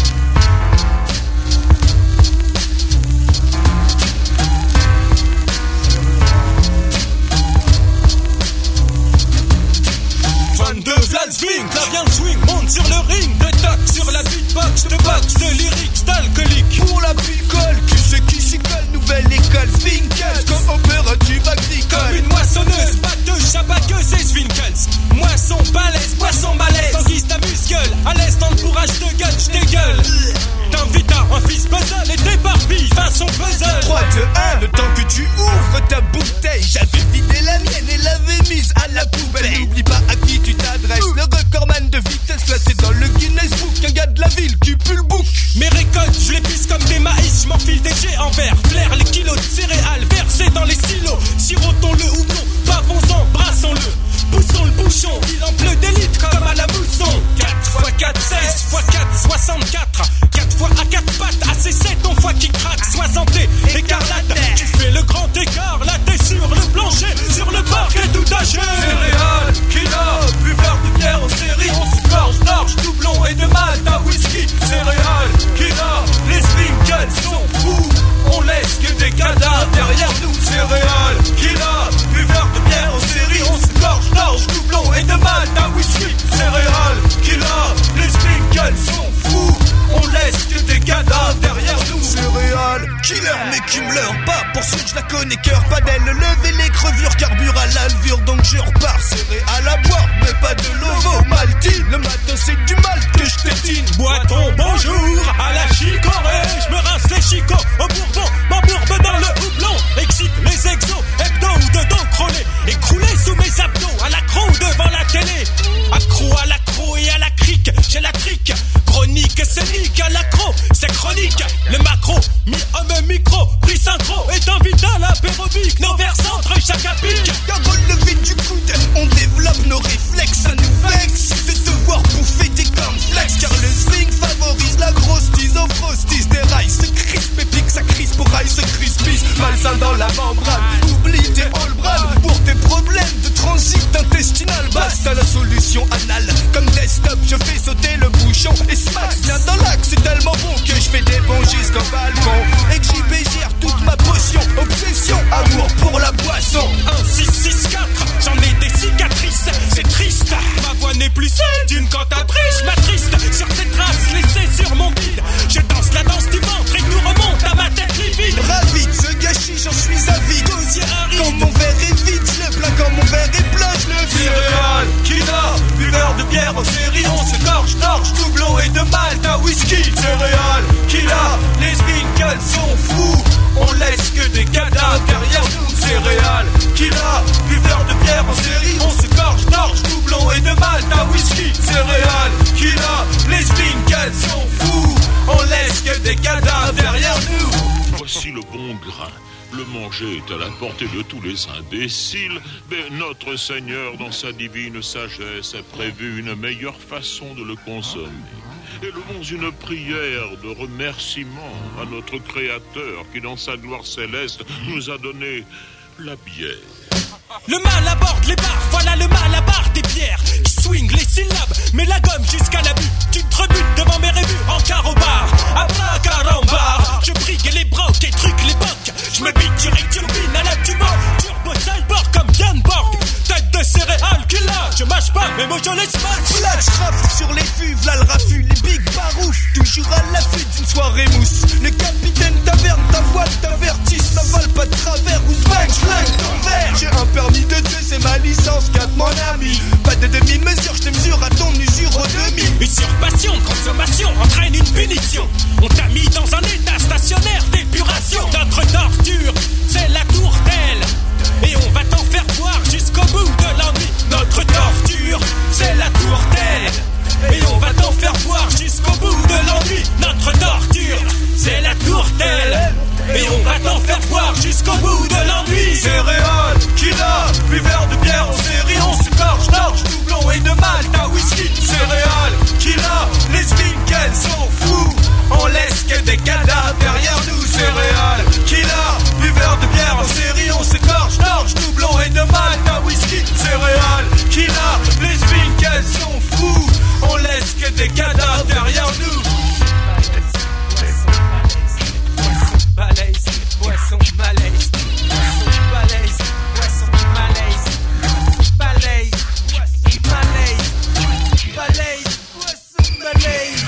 Swing, là vient le swing, monte sur le ring, de tac sur la beatbox, de box, de lyrics, d'alcoolique. Pour la picole, tu sais qui s'y colle, nouvelle école, Swinkles, comme opérative agricole. Comme une moissonneuse, batteuse, chabaqueuse, c'est Swinkles. Moisson, poisson malaise, sans guise ta muscule, à l'aise dans le fourrage de gueule, j't'égueule. T'invites à un fils puzzle et t'éparpilles façon puzzle. 3, 2, 1, le temps que tu ouvres ta bouteille, j'avais vidé la mienne et l'avais mise à la poubelle. N'oublie pas à qui tu t'adresses. Le recordman de vitesse classé dans le Guinness Book. Un gars de la ville qui pue le bouc. Mes récoltes, je les pisse comme des maïs. Je m'enfile des jets en verre. Flaire les kilos de céréales versés dans les silos. Sirotons-le ou non, bavons-en, brassons-le. Poussons le bouchon, il en pleut des litres comme à la mousson. 4 x 4, 16 x 4, 64. 4 fois à 4 pattes, AC7, ton foie qui craque. 60 écarlate, tu fais le grand écart. Là t'es sur le plancher, sur le parquet tout âgé. Céréales, kilo, buveur de bière en série. On se gorge d'orge, doublon et de malt à whisky. Céréales, kilo, les Winkles sont fous. On laisse que des cadavres derrière nous. Céréales, kilo, buveur de bière en série. On se gorge d'orge, doublon et de malt à whisky. Céréales, kilo, les Winkles sont fous. position anale. Comme desktop, je fais sauter le bouchon et smack vient dans l'axe. C'est tellement bon que je fais des bons jusqu'au balcon. Et que j'y gère toute ma potion. Obsession, amour pour la boisson. 1, 6, 6, 4, j'en ai des cicatrices. C'est triste, ma voix n'est plus celle d'une cantatrice. Ma triste sur tes traces laissées sur mon bide. Je danse la danse du ventre et tout remonte à ma tête livide. Ravi de ce gâchis, j'en suis avide. Quand mon verre est vide, je le plains. Quand mon verre est plein, je le vide. Céréales, kina, buveur de bière en série. On se gorge, torche, doublon et de malt à whisky. Céréales, kina, les Winkles sont fous. On laisse que des cadavres derrière nous. Céréales, kina, buveur de bière en série. On se gorge, torche, doublon et de malt à whisky. Céréales, kina, les Winkles sont fous. On laisse que des cadavres derrière nous. Voici le bon grain. Le manger est à la portée de tous les imbéciles, mais notre Seigneur, dans sa divine sagesse, a prévu une meilleure façon de le consommer. Élevons une prière de remerciement à notre Créateur qui, dans sa gloire céleste, nous a donné la bière. Le mal aborde les barres, voilà le mal à barre des pierres. Je swing les syllabes, mets la gomme jusqu'à la butte. Tu te rebutes devant mes rébus en carobar. Abracadabra, je brigue les brocs et trucs les bocs. Je me bite sur une turbine à la tuba. Turbo cyborg comme Yann Borg. Tête de céréales que là, je mâche pas, mais moi je les smash. Flash rafle sur les fuves, là le raffut. Les big barouches, toujours à l'affût d'une soirée mousse. Le capitaine taverne, ta voix t'avertisse. N'avale pas de travers ou smack, flingue ton verre. J'ai un permis de deux, c'est ma licence, 4 mon ami. Pas de demi-mesure, je te mesure à ton usure au demi. Usurpation, consommation entraîne une punition. On t'a mis dans un état stationnaire d'épuration. Notre torture, c'est la tourtelle. Et on va t'en faire boire jusqu'au bout de l'ennui. Notre torture, c'est la tourtelle. Et on va t'en faire boire jusqu'au bout de l'ennui. Notre torture, c'est la tourtelle. Et on va t'en faire boire jusqu'au bout de l'ennui. Céréales, kina, buveur de bière en série. On se gorge, torche, doublon et de malt à whisky. Céréales, kina, les Winkles sont fous. On laisse que des cadavres derrière nous. Céréales, kina, buveur de bière en série. On se gorge, torche, doublon et de malt à whisky. Céréales, kina, les Winkles sont fous. On laisse que des cadavres derrière nous. Malaise, poisson, malaise. Malaise, poisson, malaise. Malaise, poisson, malaise. Malaise, poisson, malaise.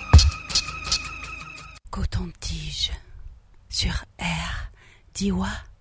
Coton-tige sur R. Diwa.